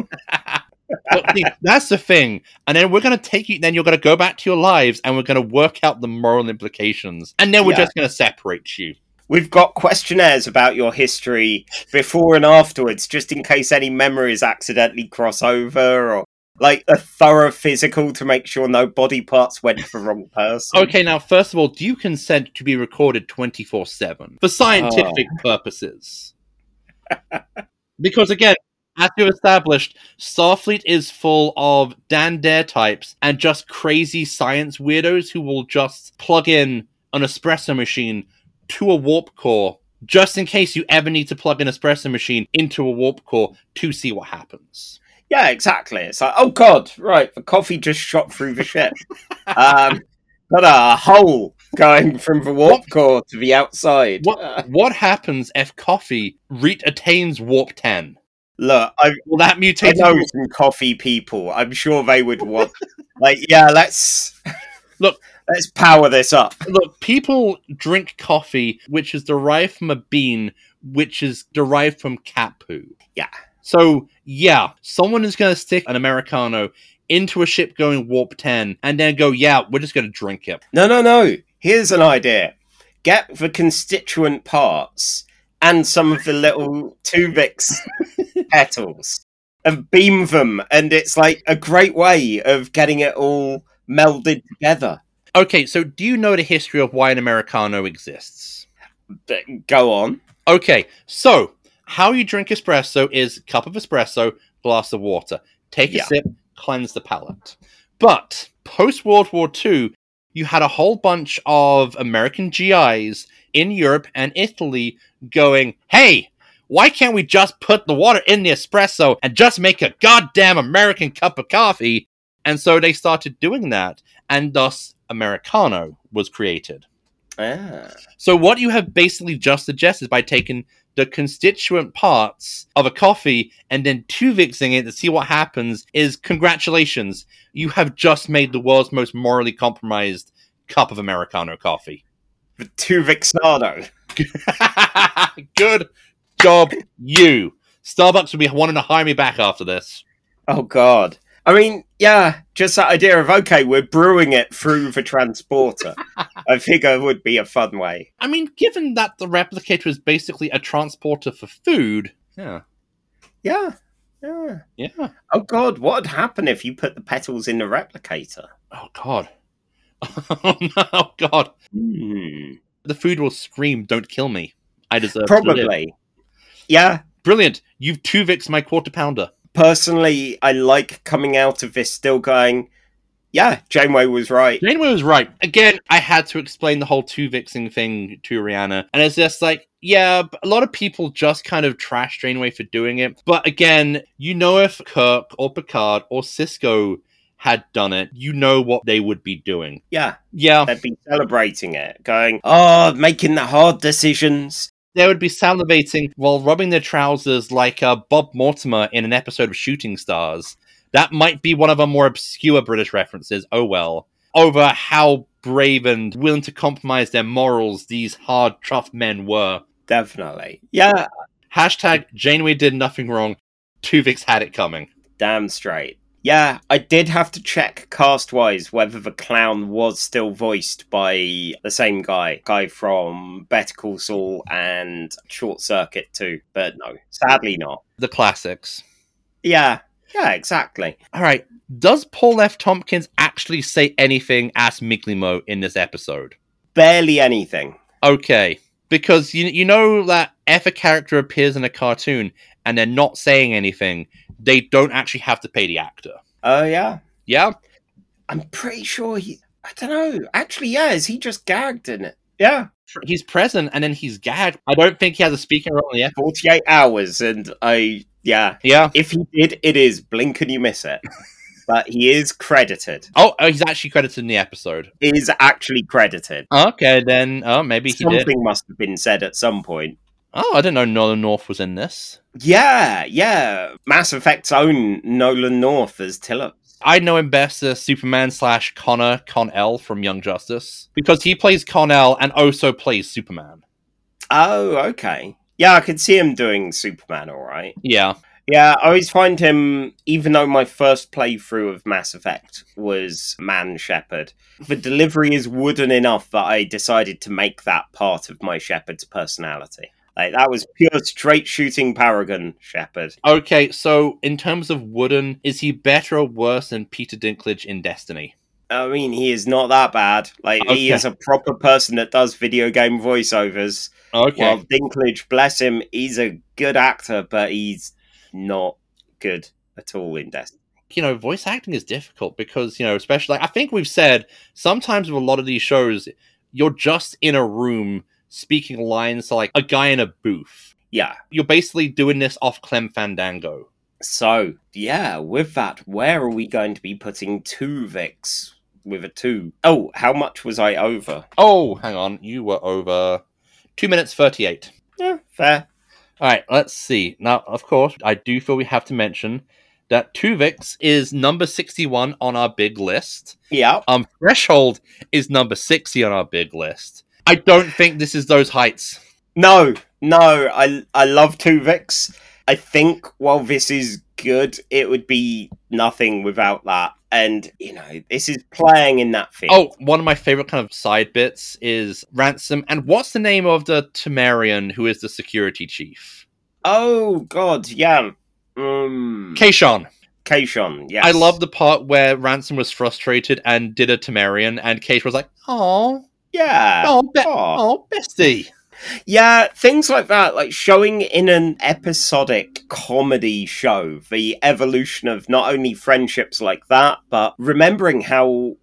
But see, that's the thing. And then we're going to take you, then you're going to go back to your lives, and we're going to work out the moral implications. And then we're just going to separate you. We've got questionnaires about your history before and afterwards, just in case any memories accidentally cross over, or like a thorough physical to make sure no body parts went for the wrong person. Okay, now, first of all, do you consent to be recorded 24/7 for scientific purposes? Because, again, as you've established, Starfleet is full of Dan Dare types and just crazy science weirdos who will just plug in an espresso machine to a warp core, just in case you ever need to plug an espresso machine into a warp core to see what happens. Yeah, exactly. It's like, oh god, right, the coffee just shot through the ship. Got a hole going from the warp core to the outside. What happens if coffee attains warp 10? Look, Will that mutate? I know some coffee people. I'm sure they would want, like, yeah, let's power this up. Look, people drink coffee, which is derived from a bean, which is derived from cat poo. Yeah. So, yeah, someone is going to stick an Americano into a ship going warp 10 and then go, yeah, we're just going to drink it. No. Here's an idea. Get the constituent parts and some of the little Tuvix petals and beam them, and it's like a great way of getting it all melded together. Okay, so do you know the history of why an Americano exists? Go on. Okay, so how you drink espresso is cup of espresso, glass of water. Take a sip, cleanse the palate. But post-World War II, you had a whole bunch of American GIs in Europe and Italy going, hey, why can't we just put the water in the espresso and just make a goddamn American cup of coffee? And so they started doing that, and thus Americano was created. So what you have basically just suggested by taking the constituent parts of a coffee and then Tuvixing it to see what happens is, congratulations, you have just made the world's most morally compromised cup of Americano coffee. The Tuvixado. Good job, you. Starbucks will be wanting to hire me back after this. Oh, God. I mean, yeah, just that idea of, okay, we're brewing it through the transporter. I figure would be a fun way. I mean, given that the replicator is basically a transporter for food, Yeah. Oh, God, what would happen if you put the petals in the replicator? Oh, God. Oh, no, God. The food will scream, "Don't kill me. I deserve to live." Probably. Yeah. Brilliant. You've 2-Vix'd my quarter pounder. Personally, I like coming out of this still going, yeah, Janeway was right. Janeway was right. Again, I had to explain the whole 2-Vixing thing to Rihanna. And it's just like, yeah, a lot of people just kind of trash Janeway for doing it. But again, you know, if Kirk or Picard or Cisco had done it, you know what they would be doing. Yeah. Yeah. They'd be celebrating it, going, oh, making the hard decisions. They would be salivating while rubbing their trousers like Bob Mortimer in an episode of Shooting Stars. That might be one of our more obscure British references, oh well, over how brave and willing to compromise their morals these hard, tough men were. Definitely. Yeah. Hashtag Janeway did nothing wrong. 2-Vix had it coming. Damn straight. Yeah, I did have to check cast-wise whether the clown was still voiced by the same guy from Better Call Saul and Short Circuit too, but no, sadly not. The classics. Yeah, exactly. All right, does Paul F. Tompkins actually say anything as Miglimo in this episode? Barely anything. Okay, because you know that if a character appears in a cartoon and they're not saying anything, they don't actually have to pay the actor. Oh, yeah? Yeah? I'm pretty sure I don't know. Actually, yeah, is he just gagged in it? Yeah. He's present and then he's gagged. I don't think he has a speaking role yet. 48 hours and yeah. Yeah. If he did, it is blink and you miss it. But he is credited. Oh, he's actually credited in the episode. He is actually credited. Okay, then maybe he did. Something must have been said at some point. Oh, I didn't know Nolan North was in this. Yeah. Mass Effect's own Nolan North as Tillip. I know him best as Superman / Con-El from Young Justice. Because he plays Con-El and also plays Superman. Oh, okay. Yeah, I could see him doing Superman, alright. Yeah. Yeah, I always find him, even though my first playthrough of Mass Effect was Man Shepard, the delivery is wooden enough that I decided to make that part of my Shepard's personality. Like, that was pure straight shooting Paragon Shepard. Okay, so in terms of wooden, is he better or worse than Peter Dinklage in Destiny? I mean, he is not that bad. Like, He is a proper person that does video game voiceovers. Okay. While Dinklage, bless him, he's a good actor, but he's not good at all in Destiny. You know, voice acting is difficult because, you know, especially, I think we've said, sometimes with a lot of these shows, you're just in a room speaking lines to, like, a guy in a booth. Yeah. You're basically doing this off Clem Fandango. So, yeah, with that, where are we going to be putting 2-Vix with a 2? Oh, how much was I over? Oh, hang on. You were over 2 minutes 38. Yeah, fair. Alright, let's see. Now, of course, I do feel we have to mention that 2-Vix is number 61 on our big list. Yeah. Threshold is number 60 on our big list. I don't think this is those heights. No, I love 2-Vix. I think while this is good, it would be nothing without that. And, you know, this is playing in that field. Oh, one of my favorite kind of side bits is Ransom. And what's the name of the Temerian who is the security chief? Oh, God, yeah. Kayshawn, yes. I I love the part where Ransom was frustrated and did a Temerian, and Kayshawn was like, "Oh, yeah. Oh, bestie." Yeah, things like that, like showing in an episodic comedy show the evolution of not only friendships like that, but remembering how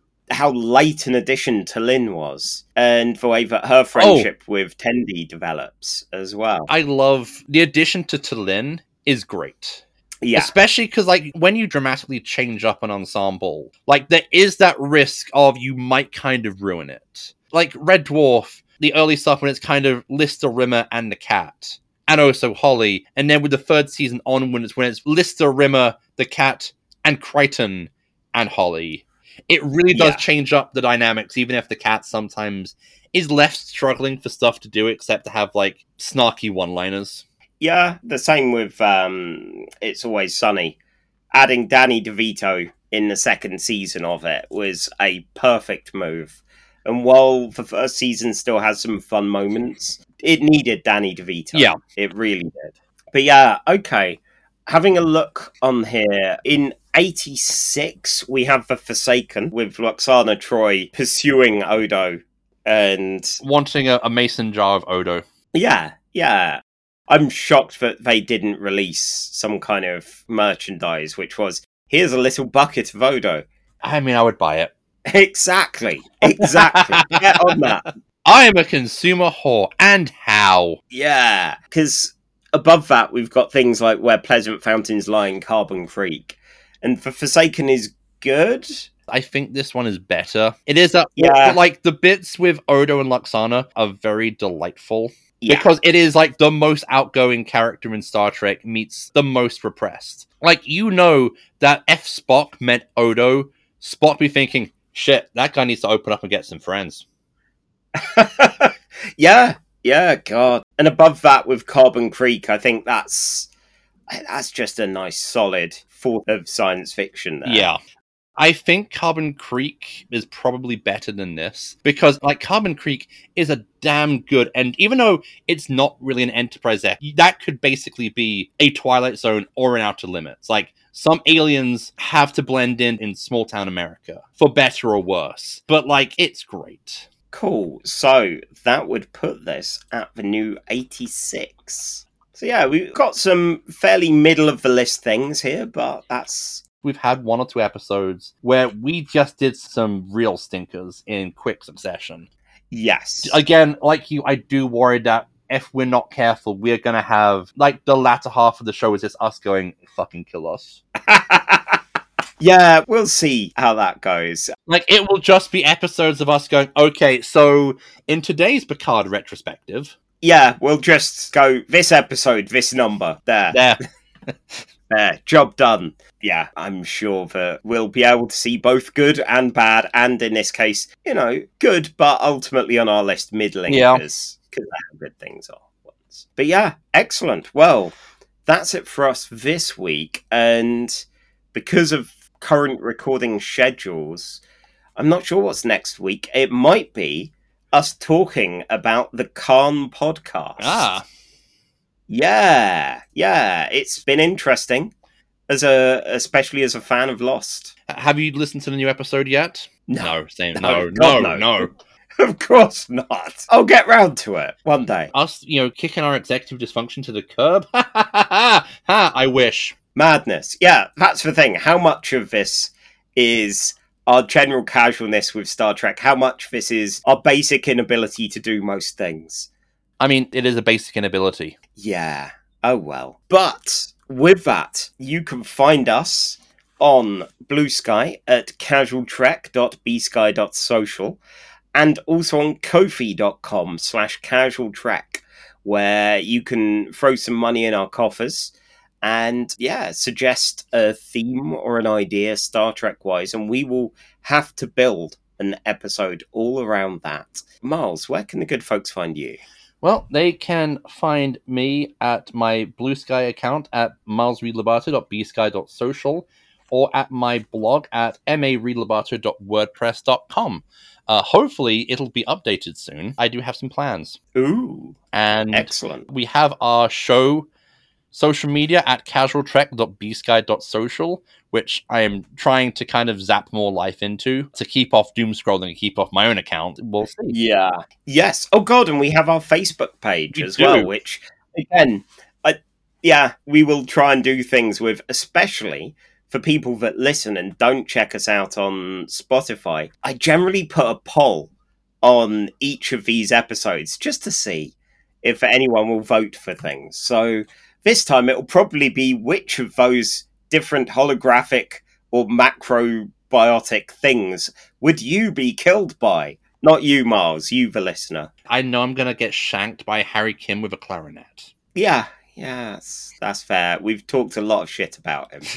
late an addition T'Lyn was, and the way that her friendship with Tendi develops as well. I love the addition to T'Lyn is great. Yeah. Especially because, like, when you dramatically change up an ensemble, like, there is that risk of you might kind of ruin it. Like, Red Dwarf, the early stuff when it's kind of Lister, Rimmer, and the cat. And also Holly. And then with the third season on, when it's Lister, Rimmer, the cat, and Crichton, and Holly. It really does change up the dynamics, even if the cat sometimes is left struggling for stuff to do, except to have, like, snarky one-liners. Yeah, the same with It's Always Sunny. Adding Danny DeVito in the second season of it was a perfect move. And while the first season still has some fun moments, it needed Danny DeVito. Yeah. It really did. But yeah, okay. Having a look on here, in 86, we have The Forsaken with Loxana Troy pursuing Odo And Wanting a mason jar of Odo. yeah. I'm shocked that they didn't release some kind of merchandise, which was, here's a little bucket of Odo. I mean, I would buy it. Exactly. Get on that. I am a consumer whore, and how? Yeah, because above that, we've got things like Where Pleasant Fountains Lie in Carbon Creek. And for Forsaken is good. I think this one is better. It is Yeah. like the bits with Odo and Luxana are very delightful. Yeah. Because it is like the most outgoing character in Star Trek meets the most repressed. Like, you know that if Spock met Odo, Spock be thinking, shit, that guy needs to open up and get some friends. Yeah, God. And above that with Carbon Creek, I think that's just a nice solid fourth of science fiction there. Yeah. I think Carbon Creek is probably better than this because, like, Carbon Creek is a damn good, and even though it's not really an Enterprise F, that could basically be a Twilight Zone or an Outer Limits. Like, some aliens have to blend in small town America, for better or worse. But, like, it's great. Cool. So that would put this at the new 86. So yeah, we've got some fairly middle of the list things here, but that's... We've had 1 or 2 episodes where we just did some real stinkers in quick succession. Yes. Again, like you, I do worry that if we're not careful, we're going to have, like, the latter half of the show is just us going, fucking kill us. Yeah, we'll see how that goes. Like, it will just be episodes of us going, okay, so in today's Picard retrospective... Yeah, we'll just go, this episode, this number, there. There, job done. Yeah, I'm sure that we'll be able to see both good and bad, and in this case, good, but ultimately on our list, middling, because they have good things all at once. But yeah, excellent. Well, that's it for us this week, and because of current recording schedules, I'm not sure what's next week. It might be us talking about the Khan podcast. Yeah, it's been interesting, especially as a fan of Lost. Have you listened to the new episode yet? No. No. Of course not. I'll get round to it one day. Us, kicking our executive dysfunction to the curb? I wish. Madness. Yeah, that's the thing. How much of this is our general casualness with Star Trek? How much of this is our basic inability to do most things? I mean, it is a basic inability. Yeah. Oh, well. But with that, you can find us on Blue Sky at casualtrek.bsky.social and also on kofi.com/casualtrek, where you can throw some money in our coffers and, suggest a theme or an idea Star Trek-wise, and we will have to build an episode all around that. Miles, where can the good folks find you? Well, they can find me at my Blue Sky account at milesreedlabato.bsky.social or at my blog at mareedlabato.wordpress.com. Hopefully, it'll be updated soon. I do have some plans. Ooh, and excellent. We have our show social media at casualtrek.bsky.social, which I am trying to kind of zap more life into to keep off doom scrolling and keep off my own account. We'll see. Yeah. Yes. Oh, God, and we have our Facebook page as well, which, again, we will try and do things with, especially for people that listen and don't check us out on Spotify. I generally put a poll on each of these episodes just to see if anyone will vote for things. So this time it'll probably be which of those different holographic or macrobiotic things would you be killed by? Not you, Miles, you the listener. I know I'm going to get shanked by Harry Kim with a clarinet. Yeah, that's fair. We've talked a lot of shit about him.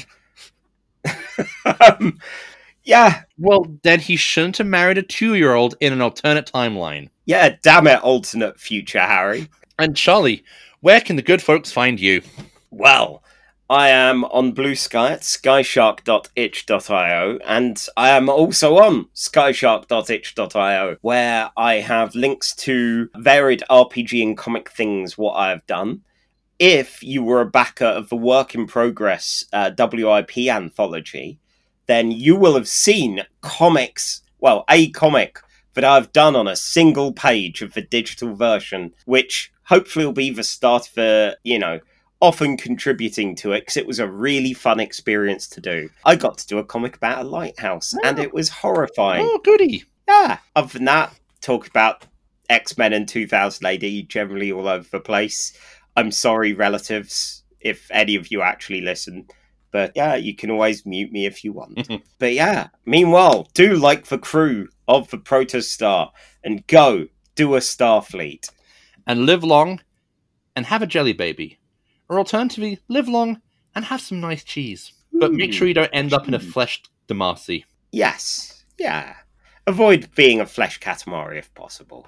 Yeah. Well, then he shouldn't have married a 2-year-old in an alternate timeline. Yeah, damn it, alternate future Harry. And Charlie, where can the good folks find you? Well, I am on Blue Sky at skyshark.itch.io, and I am also on skyshark.itch.io, where I have links to varied RPG and comic things, what I have done. If you were a backer of the Work in Progress WIP anthology, then you will have seen a comic that I've done on a single page of the digital version, which hopefully will be the start for, often contributing to it, because it was a really fun experience to do. I got to do a comic about a lighthouse, and it was horrifying. Oh, goody. Yeah. Other than that, talk about X-Men and 2000 AD generally all over the place. I'm sorry, relatives, if any of you actually listen. But yeah, you can always mute me if you want. But yeah, meanwhile, do like the crew of the Protostar and go do a Starfleet. And live long and have a jelly baby. Or alternatively, live long and have some nice cheese. But make sure you don't end up in a fleshed Demacy. Yes, yeah. Avoid being a flesh Katamari if possible.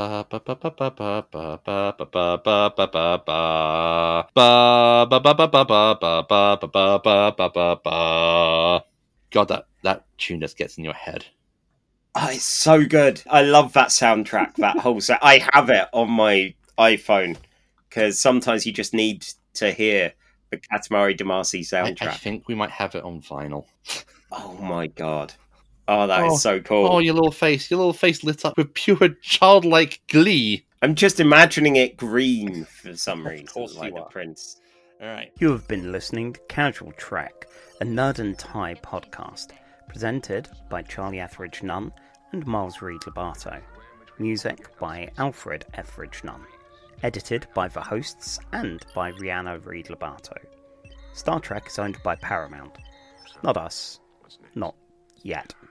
God, that tune just gets in your head. Oh, it's so good. I love that soundtrack, that whole set. I have it on my iPhone, because sometimes you just need to hear the Katamari Damacy soundtrack. I think we might have it on vinyl. Oh my god. Oh, that is so cool. Oh, your little face lit up with pure childlike glee. I'm just imagining it green for some reason, like the prince. All right. You have been listening to Casual Trek, a Nerd and Tie podcast, presented by Charlie Etheridge Nunn and Miles Reed Lobato. Music by Alfred Etheridge Nunn. Edited by the hosts and by Rhianna Reed Lobato. Star Trek is owned by Paramount. Not us. Not yet.